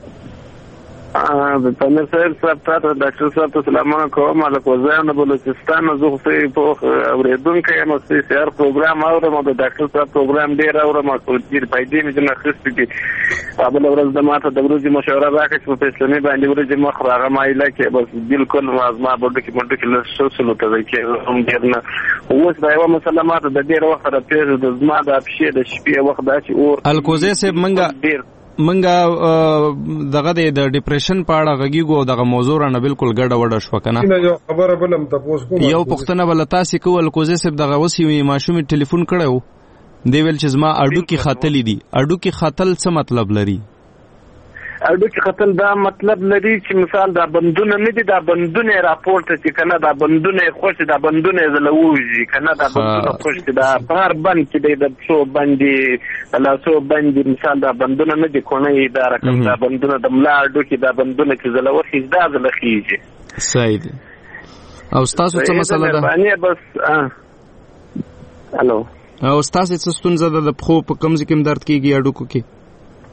پنیر صاحب صاحب تاسو ډاکټر صاحب ته سلامونه کوم. له کوزایم د بلوچستان نه زه خو پوه اورېدونکی یم، او سی آر پروګرام اورم او د ډاکټر صاحب پروګرام ډېر اورم او ډېر فایدې مې ځینې اخیستې دي. بله ورځ د ماته د ورځې مشوره راکړه چې په فیصلې باندې ورځې مخ هغه مایله کې بس بالکل زما بډوکې بډوکې له شوسلو ته ځای کېږم هم ډېر نه. اوس دا یوه مسله ماته د ډېر وخت راپېژنه، د زما د پښې د شپې وخت دا چې اور الکوزی صاحب منګه ډېر منګه دغه د ډیپریشن په اړه غږیږو او دغه موضوع رانه بالکل ګډه وډه شوه که نه؟ یو خبره بل هم تپوس کوم، یو پوښتنه به له تاسې کوو. الکوزی صاحب دغه اوس یوې ماشومې ټلیفون کړی و، دی ویل چې زما اډوکې ختلي دي. اډوکې ختل څه مطلب لري؟ اډوکې ختل دا مطلب لري چې مثال دا بندونه نه دي، دا بندونه راپورته چې که نه دا بندونه یې خوش دي، دا بندونه یې زله ووځي که نه، دا بندونه خوش دي، دا په هر بند کې دی، د پښو بند دي، د لاسو بند دي، مثال دا بندونه نه دي کونه یې دا رقم، دا بندونه د ملا اډوکې دا بندونه چې زله وخیږي دا زله خیږي. صحیح دی. او ستاسو څه مسله ده؟ بس الو او ستاسې څه ستونزه ده؟ د پښو په کوم ځای کې درد کېږي اډوکو کې؟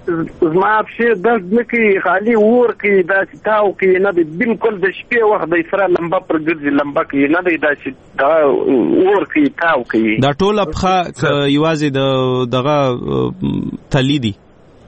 زما پښې درد نه کوي، خالي اور کوي، داسې تاو کوي نه دی، بالکل د شپې وخت د سره لمبه پر ګرځي، لمبه کوي نه دی، داسې اور کوي، تاو کوي. دا ټوله پښه یوازې د دغه تلي دي؟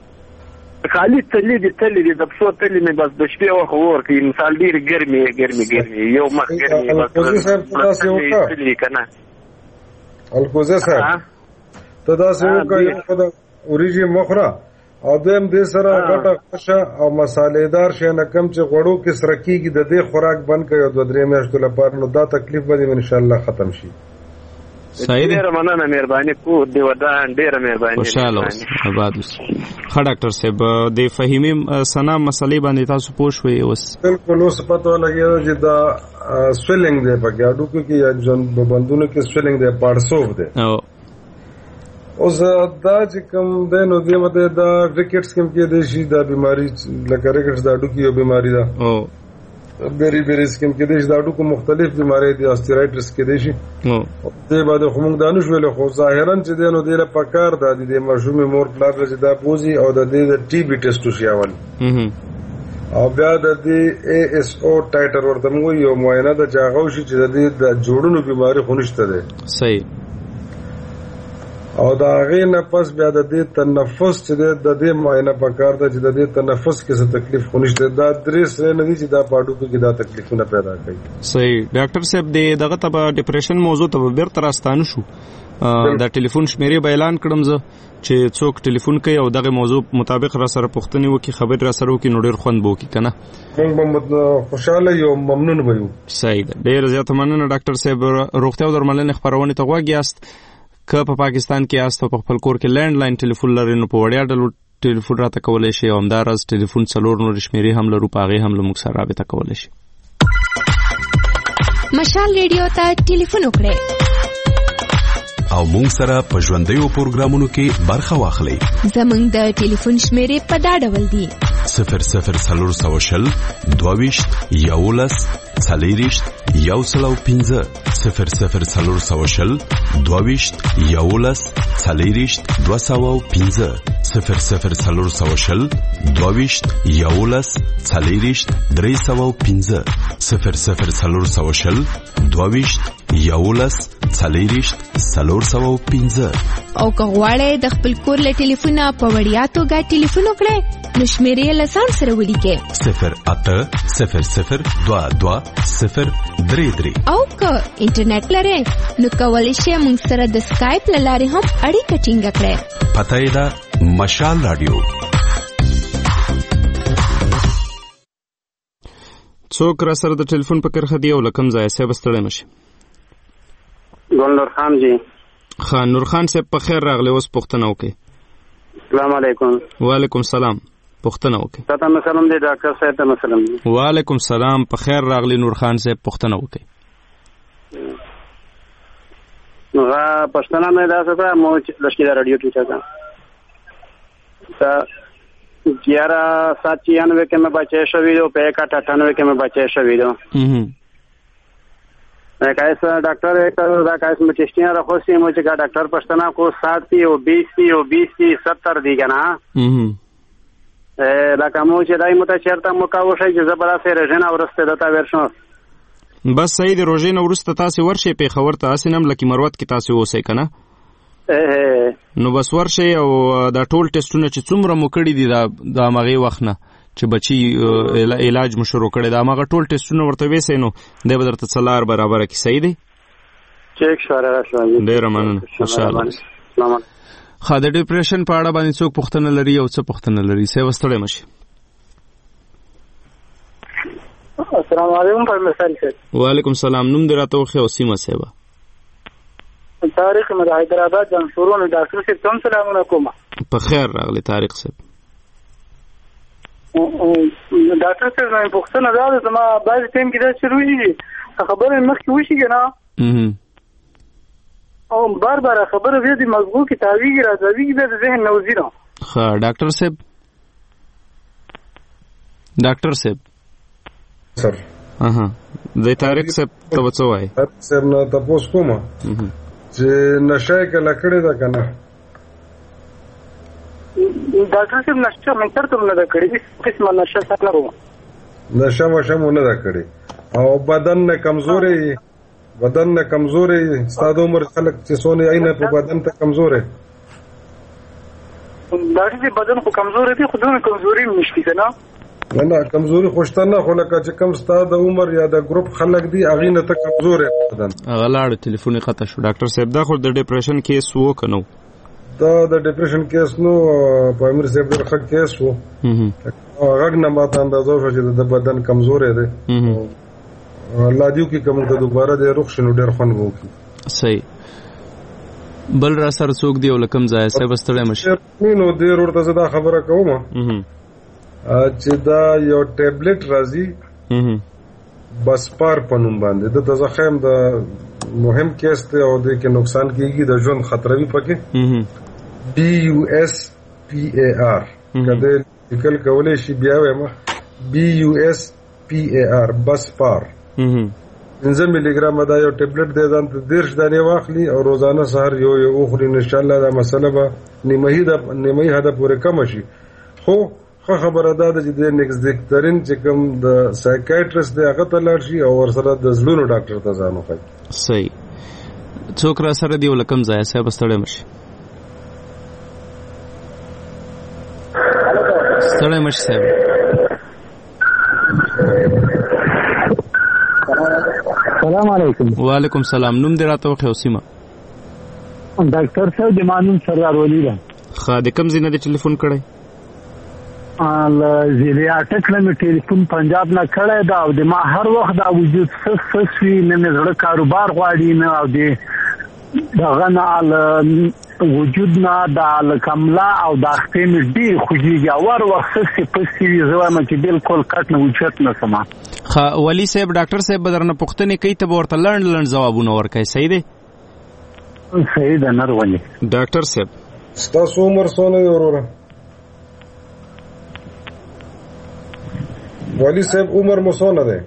خالي تلي دي، تلي دي د پښو تلي مې بس د شپې وخت اور کوي. مثال ډېرې ګرمې ګرمې ګرمې یو مخ ګرمې بس تلي که نه. الکوزه صاحب ته داسې وکړه، یو خو د وریجې مخوره او دویم دې سره غټه غوښه او مسالېدار شیانه کم چې غوړو کې سره کېږي د دې خوراک بند کړئ او دوه درې میاشتو لپاره، نو دا تکلیف به دې انشاءالله ختم شي. صحیح دی. ډېره مننه، مهرباني کو دی ودان، ډېره مهرباني. خوشحاله اوس، آباد اوسئ. ښه ډاکټر صاحب، د فهیمې سنا مسلې باندې تاسو پوه شوئ اوس؟ بالکل اوس پته ولګېده چې دا سویلنګ دی پکې هډوکو کې یا بندونو کې سویلنګ دی، پاړسوب دی. اوس دا چې کوم دی نو دی به دا ریکټس کوم کېدی شي، دا بیماري لکه ریکټس د هډوکي یو بیماري ده. بیری بیریز کوم کېدی شي، د هډوکو مختلف بیمارۍ دي، آستیرایټس کېدی شي. دې باندې خو موږ دا نه شو ویلی، خو ظاهرا چې دی نو دی له پکار دا دي د ماشومې مور پلار له چې دا بوځي او د دې د ټي بي ټسټ وشي اول، او بیا د دې اے ایس او ټایټر ورته موږ یو معاینه ده چې هغه وشي چې د دې د جوړونو بیماري خو نشته دی. صحیح. او د هغې نه پس بیا د دې تنفس چې دی د دې معاینه پکار ده چې د دې تنفس کې څه تکلیف خو نشته. دا درې سره نه دي چې دا په هډوکو کې دا تکلیفونه پیدا کوي. صحیح. ډاکټر صاحب د دغه ته به ډپریشن موضوع ته به بیرته راستانه شو. دا ټلیفون شمیرې به اعلان کړم زه چې څوک ټلیفون کوي او دغه موضوع مطابق را سره پوښتنې وکړي، خبرې را سره وکړي، نو ډېر خوند به وکړي که نه؟ موږ به خوشحاله یو، ممنون به یو. صحیح ده. ډېره زیاته مننه ډاکټر صاحب. روغتیا او درملنې خپرونې ته غوږ یاست. که په پاکستان کې یاست او په خپل کور کې لینډ لاین ټلیفون لرئ، نو په وړیا ډول ټلیفون راته کولی شئ، او همداراز ټلیفون څلور نورې شمېرې هم لرو، په هغې هم له موږ سره رابطه کولی شئ. مشال ریډیو ته ټلیفون وکړئ او موږ سره په ژوندیو پروګرامونو کې برخه واخلئ. زموږ د ټلیفون شمېرې په دا ډول دي: صفر صفر څلور سوه شل دوه ویشت یولس څلېرویشت یو سل او پنځه، صفر صفر څلور سوه شل دوه ویشت یولس څلېرویشت دوه سوه او پنځه، صفر صفر څلور سوه شل دوه ویشت یولس څلېرویشت درې سوه او پنځه، صفر صفر څلور سوه شل دوه ویشت یولس څلېرویشت څلور سوه او پنځه. او که غواړئ د خپل کور له ټلیفونه په وړیا توګه ټلیفون وکړئ، نو شمېرې له ځان سره ولیکئ: صفر اته صفر صفر دوه دوه صفر درې درې. او که انټرنیټ لرئ، نو کولی شئ موږ سره د سکایپ له لارې هم اړیکه ټینګه کړئ. پته یې ده مشال راډیو. څوک را سره د ټلیفون په کرښه دی او له کوم ځایه؟ صاحب ستړی مه شئ. ګل نور خان جی. ښه، نور خان صاحب په خیر راغلی. اوس پوښتنه وکړئ. السلام علیکم. وعلیکم سلام. پوښتنه وکړئ. تاسو ته مسلم دی ډاکټر صاحب ته مسلم دی. وعلیکم سلام. په خیر راغلی نور خان صاحب، پوښتنه وکړئ. نو پښتنه مې دا څه کړه، مو لشکره رادیو کې څنګه تا ग्यारह सात छियानवे के में बचे शवीदो पे एक आठ अट्ठानवे के में बचे शवीदो मैं कैसा डॉक्टर एक कैसे में टेस्टियां रखो सी मुझे का डॉक्टर पछताना को सात थी वो बीस थी वो बीस थी सत्तर दी का ना ला का मुझे दाई मुता चेरता मुका वो शायद जबरा से रजना ورسته دتا ورشو بس صحیح دی. روژې نه وروسته تاسې ورشئ پېښور ته، هسې نه هم لکي مروت کې تاسې اوسئ که نه؟ نو بس ورشئ او دا ټول ټسټونه چې څومره مو کړي دي د همغې وخت نه چې بچي علاج مو شروع کړی، د همغه ټول ټسټونه ورته ویسئ، نو دی به درته څه لار برابره کړي. صحیح دی؟ ډېره مننه. خوشحاله. ښه، د ډپریشن په اړه باندې څوک پوښتنه لري او څه پوښتنه لري؟ صاحب ستړی مه شئ. السلام علیکم پرمیر صاحب. وعلیکم سلام. نوم دې راته وښیه او سیمه صاحب؟ طارق مې د حیدرآباد جمشورو ډاکټر صاحب ته هم سلامونه کوم. په خیر راغلی طارق صاحب. ډاکټر صاحب مې پوښتنه دا ده، زما بعضې ټایم کې دا شروع وي خبره مخکې وشي که نه، او بار بار خبره بیا د مغزو کې تاویږي راځویږي، بیا د ذهن نه وځي نه. ښه ډاکټر صاحب. ډاکټر صاحب سر اها د طارق صاحب ته څه وایي؟ طارق صاحب نه تاسو کومه چې نشه کله کړې ده کنه، ډاکټر صاحب نشه مې تر ته نه دا کړی قسمه نشه سره وو نشه مشه مونږ نه دا کړی او بدن نه کمزوري بدن نه کمزوري ستاسو عمر خلک چې سونه عینه په بدن ته کمزوري ډاکټر صاحب بدن خو کمزوري دي خو دونه کمزوري نشته کنه نه نه کمزوري خوشته نه خو لکه چې کم ستاسو د عمر یا د ګروپ خلک دي اغه نه ته کمزوري بدن غلاړ ټلیفون قطع شو ډاکټر صاحب دا خو د ډیپریشن کیس وو کنو دا د ډیپریشن کیس نو په امیر صاحب د خط کیس وو هغه نه ماته اندازو شو چې د بدن کمزوري دی الله دیو کې کوم ته دوباره د روغ شنو ډیر خون وو صحیح بل را سره څوک دی ولکم ځای صاحب ستړی مشه نو ډیر ورته دا خبره کوم چې دا یو ټابلیټ راځي بسپار پنوم باندې د تزخم د مهم کیس ته او د کې نقصان کیږي د ژوند خطر وي پکې بی یو ایس پی ای آر کله لیکل کولای شي بیا وایم بی یو ایس پی ای آر بسپار پنځه ملي ګرام دا یو ټابلیټ دی ځان ته دیرش دانې واخلي او روزانه سحر یو یو اخري ان شاء الله دا مسله به نیمه ده نیمه هدا پورې کم شي خو خو خبره ده چې د نیکس ډاکټرین چې کوم د سایکایټریست دی هغه ته لاړ شي او ورسره د زړونو ډاکټر ته ځان وکړي صحیح څوک را سره دی ولکم ځای صاحب ستړی مشه ستړی مشه صاحب السلام علیکم وعلیکم السلام نوم دې راته وخت اوسیما ډاکټر صاحب د مانون سردار ولی ده خا د کم زینه د ټلیفون کړی ال زیریا ټکله می ټلیفون پنجاب نه کړی دا او د ما هر وخت دا وجود سس سس وی نه مې زړه کاروبار غواړي نه او د دغه نه وجود نه د کملا او د اختې می ډیر خوږیږي اور وخت سس پسې وی زما چې بالکل کټ نه وچت نه سما خا ولی صاحب ډاکټر صاحب بدرنه پښتنې کوي ته ورته لړن لړن جوابونه ورکړي صحیح دی صحیح ده نر ولي ډاکټر صاحب ستاسو عمر څونه وروره ولی صاحب عمر مو څونه دی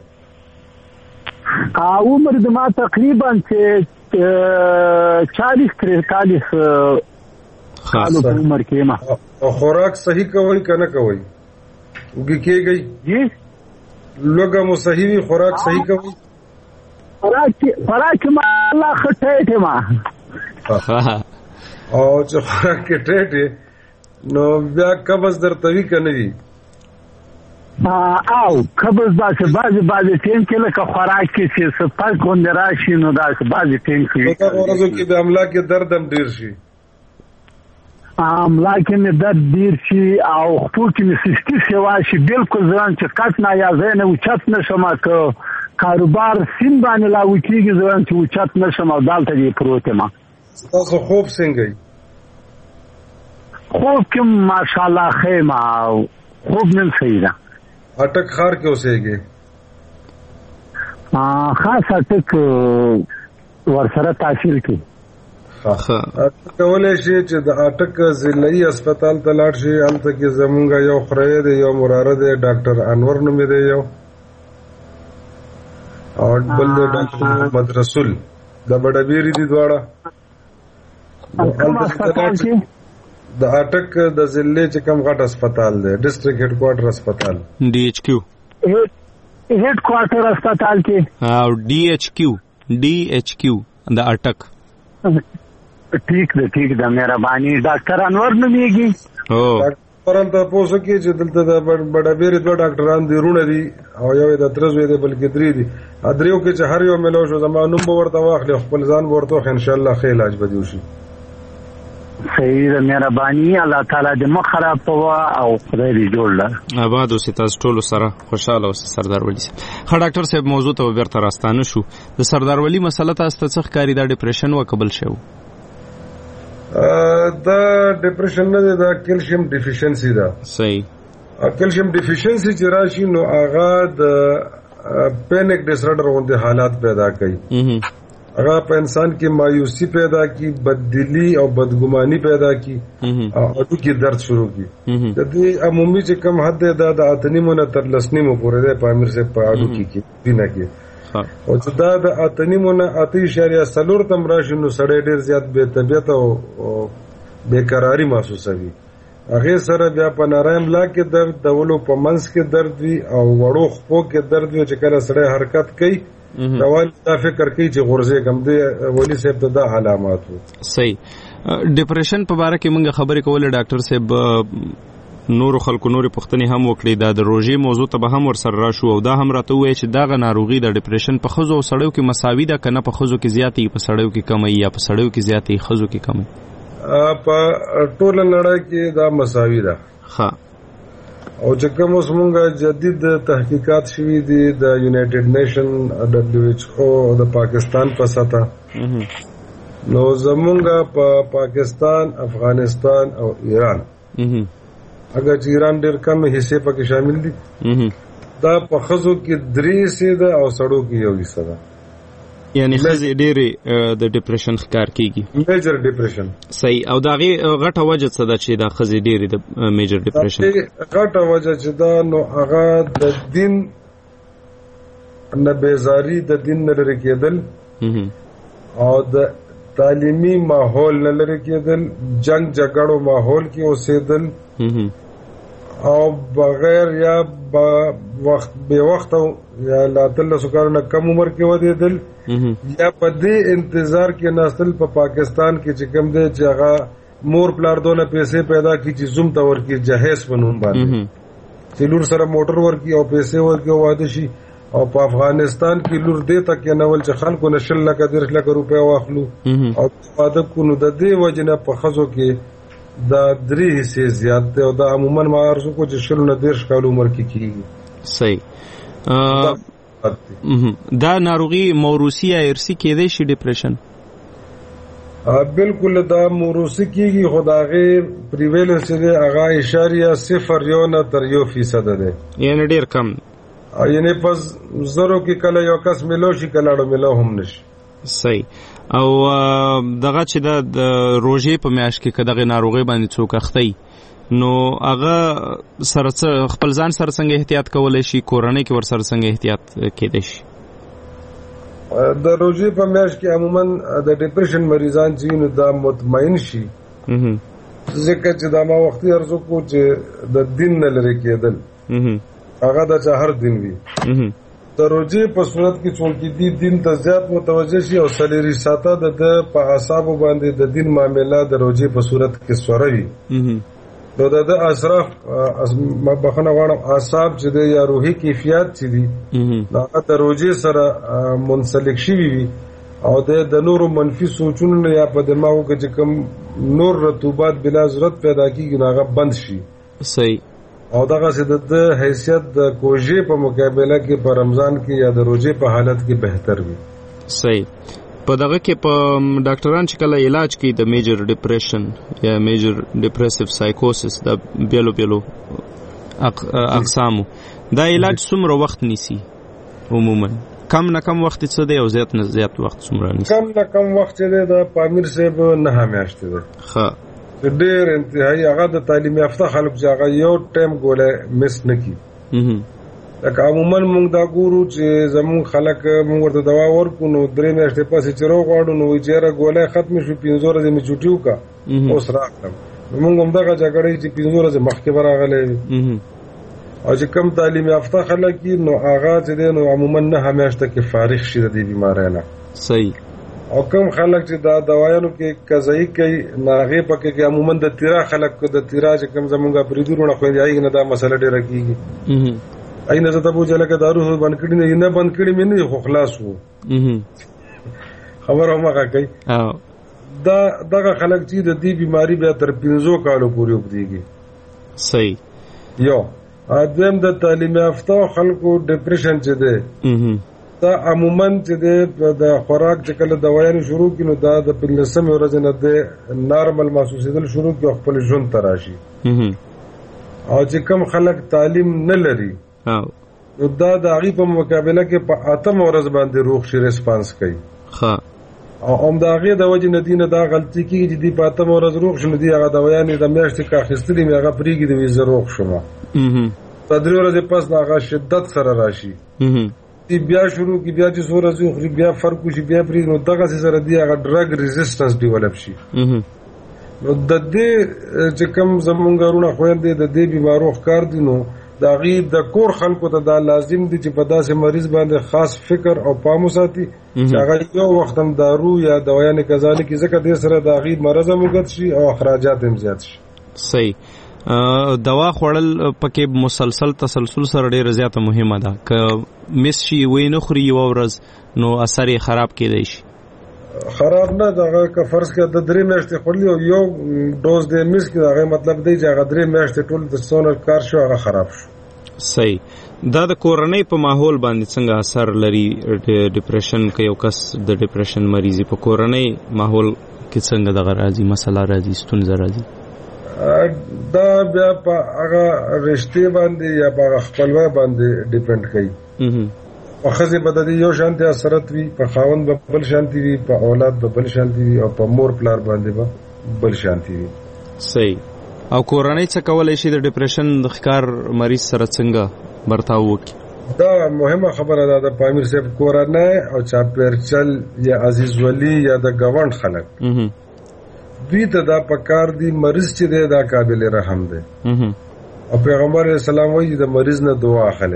ا عمر د ما تقریبا چې چالیس تریتالیس خاص عمر کې ما خوراک صحیح کوي کنه کوي وګی کېږي جی لوګه مو صحیح وي خوراک صحیح کوي خوراک خوراک ما الله خټه ما او چې خوراک کې ټټه نو بیا قبض درته وی کنه وی او قبض داسې بعضې بعضې ټیم کې لکه خوراک کې چې سپک غوندې راشي نو داسې بعضې ټیم کې په هغه ورځو کې د املا کې درد هم ډېر شي املا کې مې درد ډېر شي او خپو کې مې سستي سیوا شي بالکل ځان چې کټ نه یا ځای نه اوچت نه شم که کاروبار سین باندې لا وکېږي ځان چې اوچت نه شم او دلته دې پروت یم ستاسو خوب څنګه خوب کې ماشاءالله ښه یم او خوب نن صحیح ده اٹک خار کې اوسېږي خاص اٹک ورسره تحصیل کې ها کولای شي چې د اٹک ضلعي هسپتال ته لاړ شي هلته کې زمونږ یو خره دی یو مراره دی ډاکټر انور نوم دی یو او بل دی ډاکټر محمد رسول د بډبيري دي دواړه د اټک د ضلع چې کوم غټ هسپتال دی ډیسټریکټ هډ کوارټر هسپتال ډي ایچ کیو هډ کوارټر هسپتال کې او ډي ایچ کیو ډي ایچ کیو د اټک ٹھیک ده ٹھیک ده مهرباني ډاکټر انور نومېږي او پرنده پوسو کې چې دلته د بډبيري دوه ډاکټران دي رونه دي او یو د ترزوی دی بلکې درې دي ادریو کې چې هر یو ملو شو زمانو به ورته واخلي خپل ځان ورته ان شاء الله خیر علاج بدیو شي صحیح ده مهرباني الله تعالی دې مخ خراب پوا او خدای دې جوړ لا آباد اوسې تاسو ټول سره خوشاله اوسې سردار ولی صاحب خا ډاکټر صاحب موضوع ته ورته راستانه شو د سردار ولی مسله تاسو ته څه ښکاری دا ډیپریشن وکبل شو دا ډیپریشن نه دا کیلشیم ډیفیشنسي ده صحیح کیلشیم ډیفیشنسي چې راشي نو هغه د پینیک ډیسارډر غوندې حالات پیدا کوي هغه په انسان کې مایوسی پیدا کی بددلی او بدګماني پیدا کی او د درد شروع کی د دې عمومي چې کم حد ده د اتنیمو نه تر لسنیمو پورې ده په امیر سے په اډو کې کې بنا کې او چې دا د اتنیمو نه اته اشاریه سلور تم راشي نو سړی ډیر زیات بے طبیعت او بیقراری محسوسوي هغه سره بیا په نرایم لا کې درد د ولو په منځ کې درد وي او وړو خپو کې درد وي چې کله سره حرکت کوي دوال دا فکر کوي چې غورځي کم دی ولی صاحب ته دا علامات وو. صحیح. ډیپریشن په اړه کې موږ خبرې کولې ډاکټر صاحب نور خلکو نور پښتني هم وکړي دا د روژې موضوع ته به هم ورسره راشو او دا هم راته وایي چې دغه ناروغي د ډیپریشن په ښځو او سړیو کې مساوي ده که نه په ښځو کې زیاتې په سړیو کې کمه یا په سړیو کې زیاتې ښځو کې کمه؟ په ټوله نړۍ کې دا مساوي ده. ښه. او چې کوم اوس مونږ جدید تحقیقات شوي دي د یونایټډ نیشن ډبلیو ایچ او د پاکستان په سطح نو زمونږ په پاکستان افغانستان او ایران اگر چې ایران ډېر کم حصے پکې شامل دي دا په ښځو کې درې حصې ده او سړو کې یو حصه ده. یعنی ښځې ډېرې د ډیپریشن ښکار کېږي. میجر ډیپریشن. صحیح. او د هغې غټه وجه څه ده چې دا ښځې ډېرې د میجر ډیپریشن؟ غټه وجه چې دا نو هغه د دین نه بیزاري د دین نه لرې کېدل او د تعلیمي ماحول نه لرې کېدل جنگ جګړو ماحول کې اوسېدل او بغیر یا وخت بے وخت یا لاتل سکار نه کم عمر کې ودیدل یا په دې انتظار کې نسل په پاکستان کې چې کم دی چې هغه مور پلار دونه پیسې پیدا کی چې زوم ته ورکی جهیز بنون باندې چې لور سره موټر ورکی او پیسې ورکی او واده شي. او په افغانستان کې لور دې تک نه ول چې خلکو نشل لکه درش لکه روپیا واخلو او واده کو نو د دې وجنه په خزو کې دا درې حصے زیات دی او دا عموما ما ارزو کو چې شل نه دیرش کال عمر کې کیږي. صحیح. دا ناروغي موروثي یا ارثي کېدای شي ډیپریشن؟ بالکل دا موروثي کیږي خداغه پریویلنس دی هغه اشاریه صفر یو نه تر یو فیصد ده یعنی ډیر کم. یعنی پس زرو کې کله یو کس ملو شي کله اړو ملو هم نشي. صحیح. او دغه چې د روژې په میاشت کې که دغه ناروغۍ باندې څوک اختی نو هغه سره خپل ځان سره څنګه احتیاط کولی شي؟ کورنۍ کې ورسره څنګه احتیاط کېدای شي؟ د روژې په میاشت کې عموما د ډیپریشن مریضان چې نو دا مطمئن شي ځکه چې دا ما وختي ارزو کو چې د دین نه لرې کېدل هغه د چا هر دین وي د روژې په صورت کې چونکې دی دین ته زیات متوجه شي او سلیري ساته د په اعصابو باندې د دین معامله د روژې په صورت کې سوروي نو د اصراف بخنه غواړم اعصاب چې د یا روحي کیفیت چې دي هغه د روژې سره منسلک شوي وي او د نورو منفي سوچونو یا په دماغو کې چې کوم نور رطوبات بلا ضرورت پیدا کیږي هغه بند شي. صحیح. او دغه چې د حیثیت د کوژې په مقابله کې په رمضان کې یا د روژې په حالت کې بهتر وي. صحیح. په دغه کې په ډاکټران چې کله علاج کوي د میجر ډیپریشن یا میجر ډیپریسیو سایکوسس د بیلو بیلو اقسامو دا علاج څومره وخت نیسي عموما؟ کم نه کم وخت څه دی او زیات نه زیات وخت څومره نیسي؟ کم نه کم وخت دی د پامیر صاحب نه میاشتې ده. ښه. ډېر انتهایی هغه د تعلیم یافته خلک چې هغه یو ټایم ګوله مس نه کی لکه عموما موږ دا ګورو چې زموږ خلک موږ ورته دوا ورکو نو درې میاشتې پسې چې روغ غواړو نو وایي چېره ګوله ختمې شو پنځه ورځې مې چوټي وکړه اوس راغلم موږ همدغه جګړه چې پنځه ورځې مخکې به راغلی وي او چې کم تعلیم یافته خلک وي نو هغه چې دی نو عموما نهه میاشته کې فارغ شي د دې بیمارۍ نه. صحیح. او کم خلک چې دا دوايانو کې قضایي کوي ناغه پکې کې عموما د تیرا خلک د تیرا چې کم زمونږه پریدورونه خو دی نه دا مسله ډیره کیږي اېنه زه ته بوجه لکه دارو باندې کړي نه نه بند کړي مې نه خو خلاص وو خبره مګه کوي دا دغه خلک چې د دې بیماری بیا تر پنځو کالو پورې وګړيږي. صحیح. یو ادم د تعلیم یافته خلکو ډیپریشن چې ده دا عموما چې د خوراک چې کله دوايانو شروع کینو دا د پنځمه ورځ نه د نارمل محسوسېدل شروع کی خپل ژوند تراشي او چې کم خلک تعلیم نه لري نو دا د هغې په مقابله کې په اتم ورځ باندې روغ شي ریسپانس کوي. ښه. او هم د هغې د وجې نه دي نه دا غلطي کېږي چې دوی په اتم ورځ روغ شي نو دوی هغه دوايانې د میاشتې که اخیستلي مې هغه پرېږدي وي زه روغ شوم په درې ورځې پس د هغه شدت سره راشي بیا شروع کی بیا چې سور ازو خري بیا فرق شي بیا پرې نو دغه سره دی هغه ډرګ ریزिस्टنس ډیولپ شي نو د دې چې کوم زمونږ ورونه خويندې د دې بیمارو ښکار دي نو د هغې د کور خلکو ته دا لازم دي چې په داسې مریض باندې خاص فکر او پام وساتي چې هغه یو وخت هم دارو یا دوایانې کذالکي ځکه دې سره د هغې مرض هم اوږد شي او اخراجات هم زیات شي. صحیح. دوا خوړل پکې مسلسل تسلسل سره ډېره زیاته مهمه ده. که مس شي وی نه خوري یوه ورځ نو اثر یې خراب کیدی شي. خراب نه دغه که فرض کړه د درې میاشتې خوړلي او یو ډوز د مس کې هغه مطلب دی چې هغه درې میاشتې ټول د څونه کار شو هغه خراب شو. صحیح. دا د کورنۍ په ماحول باندې څنګه اثر لري؟ ډیپریشن که یو کس د ډیپریشن مریضي په کورنۍ ماحول کې څنګه دغه راځي مسله راځي ستونزه راځي؟ دا بیا په هغه رشتې باندې یا په هغه خپلوۍ باندې ډیپینډ کوي. په ښځې به د دې یو شانتي اثرات وي، په خاوند به بل شانتي وي، په اولاد به بل شانتي وي او په مور پلار باندې به بل شانتي وي. صحیح. او کورنۍ څه کولی شي د ډیپریشن د ښکار مریض سره څنګه برتاو وکړي؟ دا مهمه خبره ده د پامیر صاحب کورنۍ او چاپیرچل یا عزیز ولی یا د ګاونډ خلک دوی ته دا پکار دی مریض چې دی دا قابل رحم دی او پیغمبر اسلام وایي د مریض نه دعا اخلي.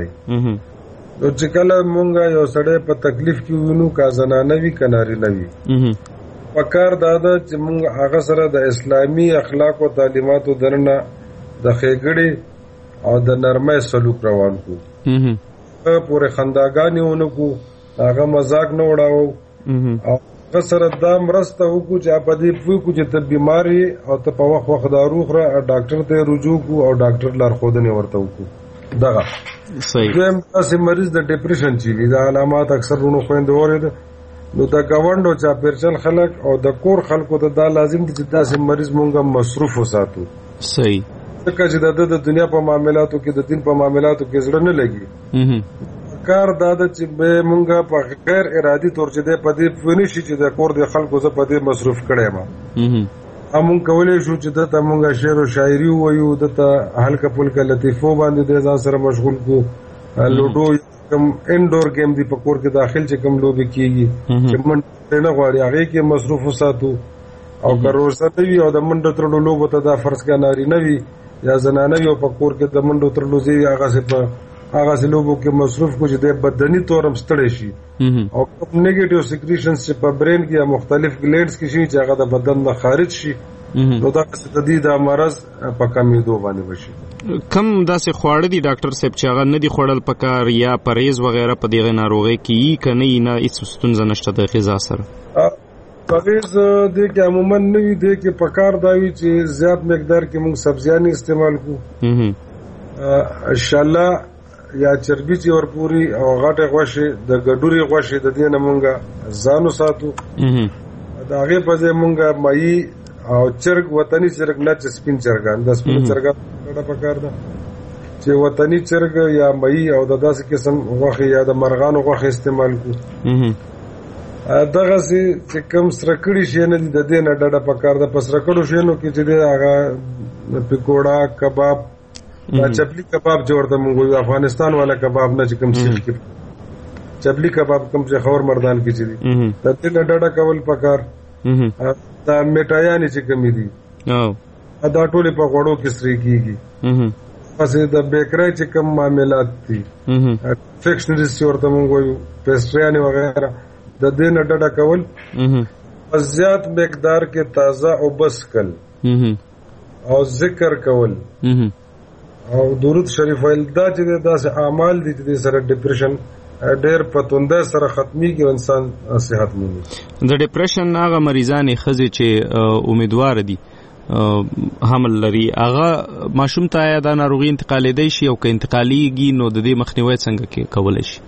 نو چې کله مونږه یو سړی په تکلیف کې وینو کا زنانه وي که نارینه وي پکار دا ده چې مونږ هغه سره د اسلامي اخلاق او تعلیماتو دننه د ښېګړې او د نرمۍ سلوک روان کو پورې خنداګانې ونه کو هغه مذاق نه وړاوو او سره دا مرسته وکړو چې په دې پوه کو چې ته بیمار یې او ته په وخت وخت دارو خورې او ډاکټر ته رجوع کو او ډاکټر لارښودنې ورته وکړو. دغه دویم داسې مریض د ډیپریشن چې وي دا علامات اکثر ورونو خویندو اورېده نو د ګاونډ او چاپیرچل خلک او د کور خلکو ته دا لازم دي چې داسې مریض مونږ مصروف وساتو. صحیح. ځکه چې د د دنیا په معاملاتو کې د دین په معاملاتو کې زړه نه لګي. کار دا ده چې به مونږه په غیر ارادي تور چې د پدې فونی شي چې د کور د خلکو زه پدې مصروف کړم ما همون کولای شو چې د ته مونږه شعر او شاعري وایو د ته هلکه پلکه لطیفو باندې د ځان سره مشغول کو لوډو کم انډور گیم دی په کور کې داخل چې کم لوبي کیږي چې منډه نه غواړي هغه کې مصروف وساتو او کروسه دی او د منډه ترلو لوبو ته د فرض کا ناری نه وي یا زنانه یو په کور کې د منډه ترلو زی هغه څه په هغه سلوبو کې مصروف کو چې د بدني تورم ستړي شي او کوم نیگیټیو سیکریشنز چې په برین کې یا مختلف ګلینډز کې شي چې هغه د بدن نه خارج شي نو دا ستدي د مرض په کمیدو باندې وشي. کم داسې خواړه دي ډاکټر صاحب چې هغه نه دي خوړل پکار یا پرهیز وغیرہ په دغه ناروغي کې کنه نه هیڅ ستونزه نشته د غذا سره؟ پرهیز د کې عموما نه وي د کې پکار دا وي چې زیات مقدار کې موږ سبزیان استعمال کوو ان شاء الله یا چربي چې ورپوري او غټه غوښه د ګډوري غوښه د دې نه مونږه ځانو ساتو. دا هغه په ځای مونږه مای او چرګ وطني چرګ نه چې سپین چرګان د سپین چرګان ډېر پکار ده چې وطني چرګ یا مای او د داسې قسم غوښه یا د مرغانو غوښه استعمال کو. دغه چې کوم سرکړی شي نه د دې نه ډېر پکار ده. پس رکړو شي نو کې چې هغه پکوړه کباب دا چپلی کباب جوړته مونږ افغانستان والا کباب نه چې کوم سیخ کې چپلی کباب کوم چې خور مردان کې چې دي د دې نه ډډه کول پکار. دا میټایانې چې کمی دي دا ټولې په غوړو کې سری کیږي. پس د بیکرای چې کوم معاملات دي فیکشنریز چې ورته مونږ وایو پیسټریانې وغیرہ د دې نه ډډه کول په زیات مقدار کې تازه او بس کل او ذکر کول او درود شریف ویل دا چې داسې اعمال دي چې سره ډیپریشن ډېر پتونده سره ختميږي او انسان صحت مومي. د ډیپریشن هغه مریضان خزي چې امیدوار دي حمل لري هغه ماشوم ته یا د ناروغي انتقالېدای شي او که انتقالېږي نو د دې مخنیوي څنګه کولای شي؟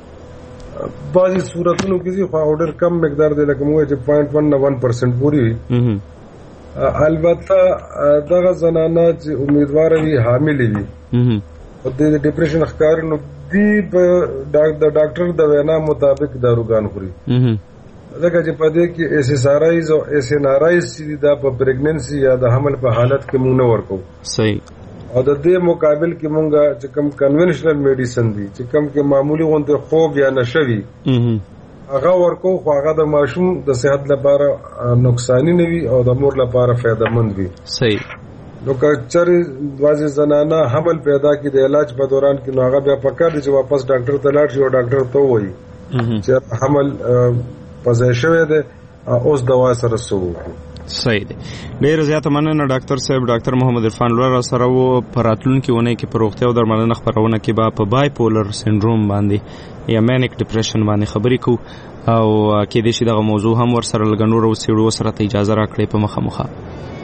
بعضی صورتونو کې خو اورډر کم مقدار دی لکه موږ چې پوینټ ون نه ون پرسنټ پوری وي. البته دغه زنانه چې امیدوار وي حامل وي او د ډیپریشن ښکار نو دی د ډاکټر د وینا مطابق داروګان خوري ځکه چې په دې کې ایس ایس آر آیز او ایس این آر آیز چې دا په پریګننسي یا د حمل په حالت کې موږ نه ورکو. صحیح. او د دې مقابل کې مونږه چې کوم کنونشنل میډیسن دي چې کوم کې معمولی غونډه خوب یا نشوي هغه ورکو خو هغه د ماشوم د صحت لپاره نقصانی نه وي او د مور لپاره فائدہ مند وي. صحیح. نو که چېرې بعضې زنانه حمل پیدا کړي د علاج په دوران کې، نو هغه بیا پکار دي چې واپس ډاکټر ته لاړ شي او ډاکټر ته ووایي چې حمل په ځای شوی دی، اوس دوا سره څه وکړو. صحیح دی. ډېره زیاته مننه ډاکټر صاحب. ډاکټر محمد عرفان لور سره و. په راتلونکي اونۍ کې په روغتیا او درملنه خپرونه کې به په بای پولر سنډروم باندې یا مینیک ډپریشن باندې خبرې کوو او کېدای شي دغه موضوع هم ورسره لږ نور وڅېړو. سره ته اجازه راکړئ په مخه مخه.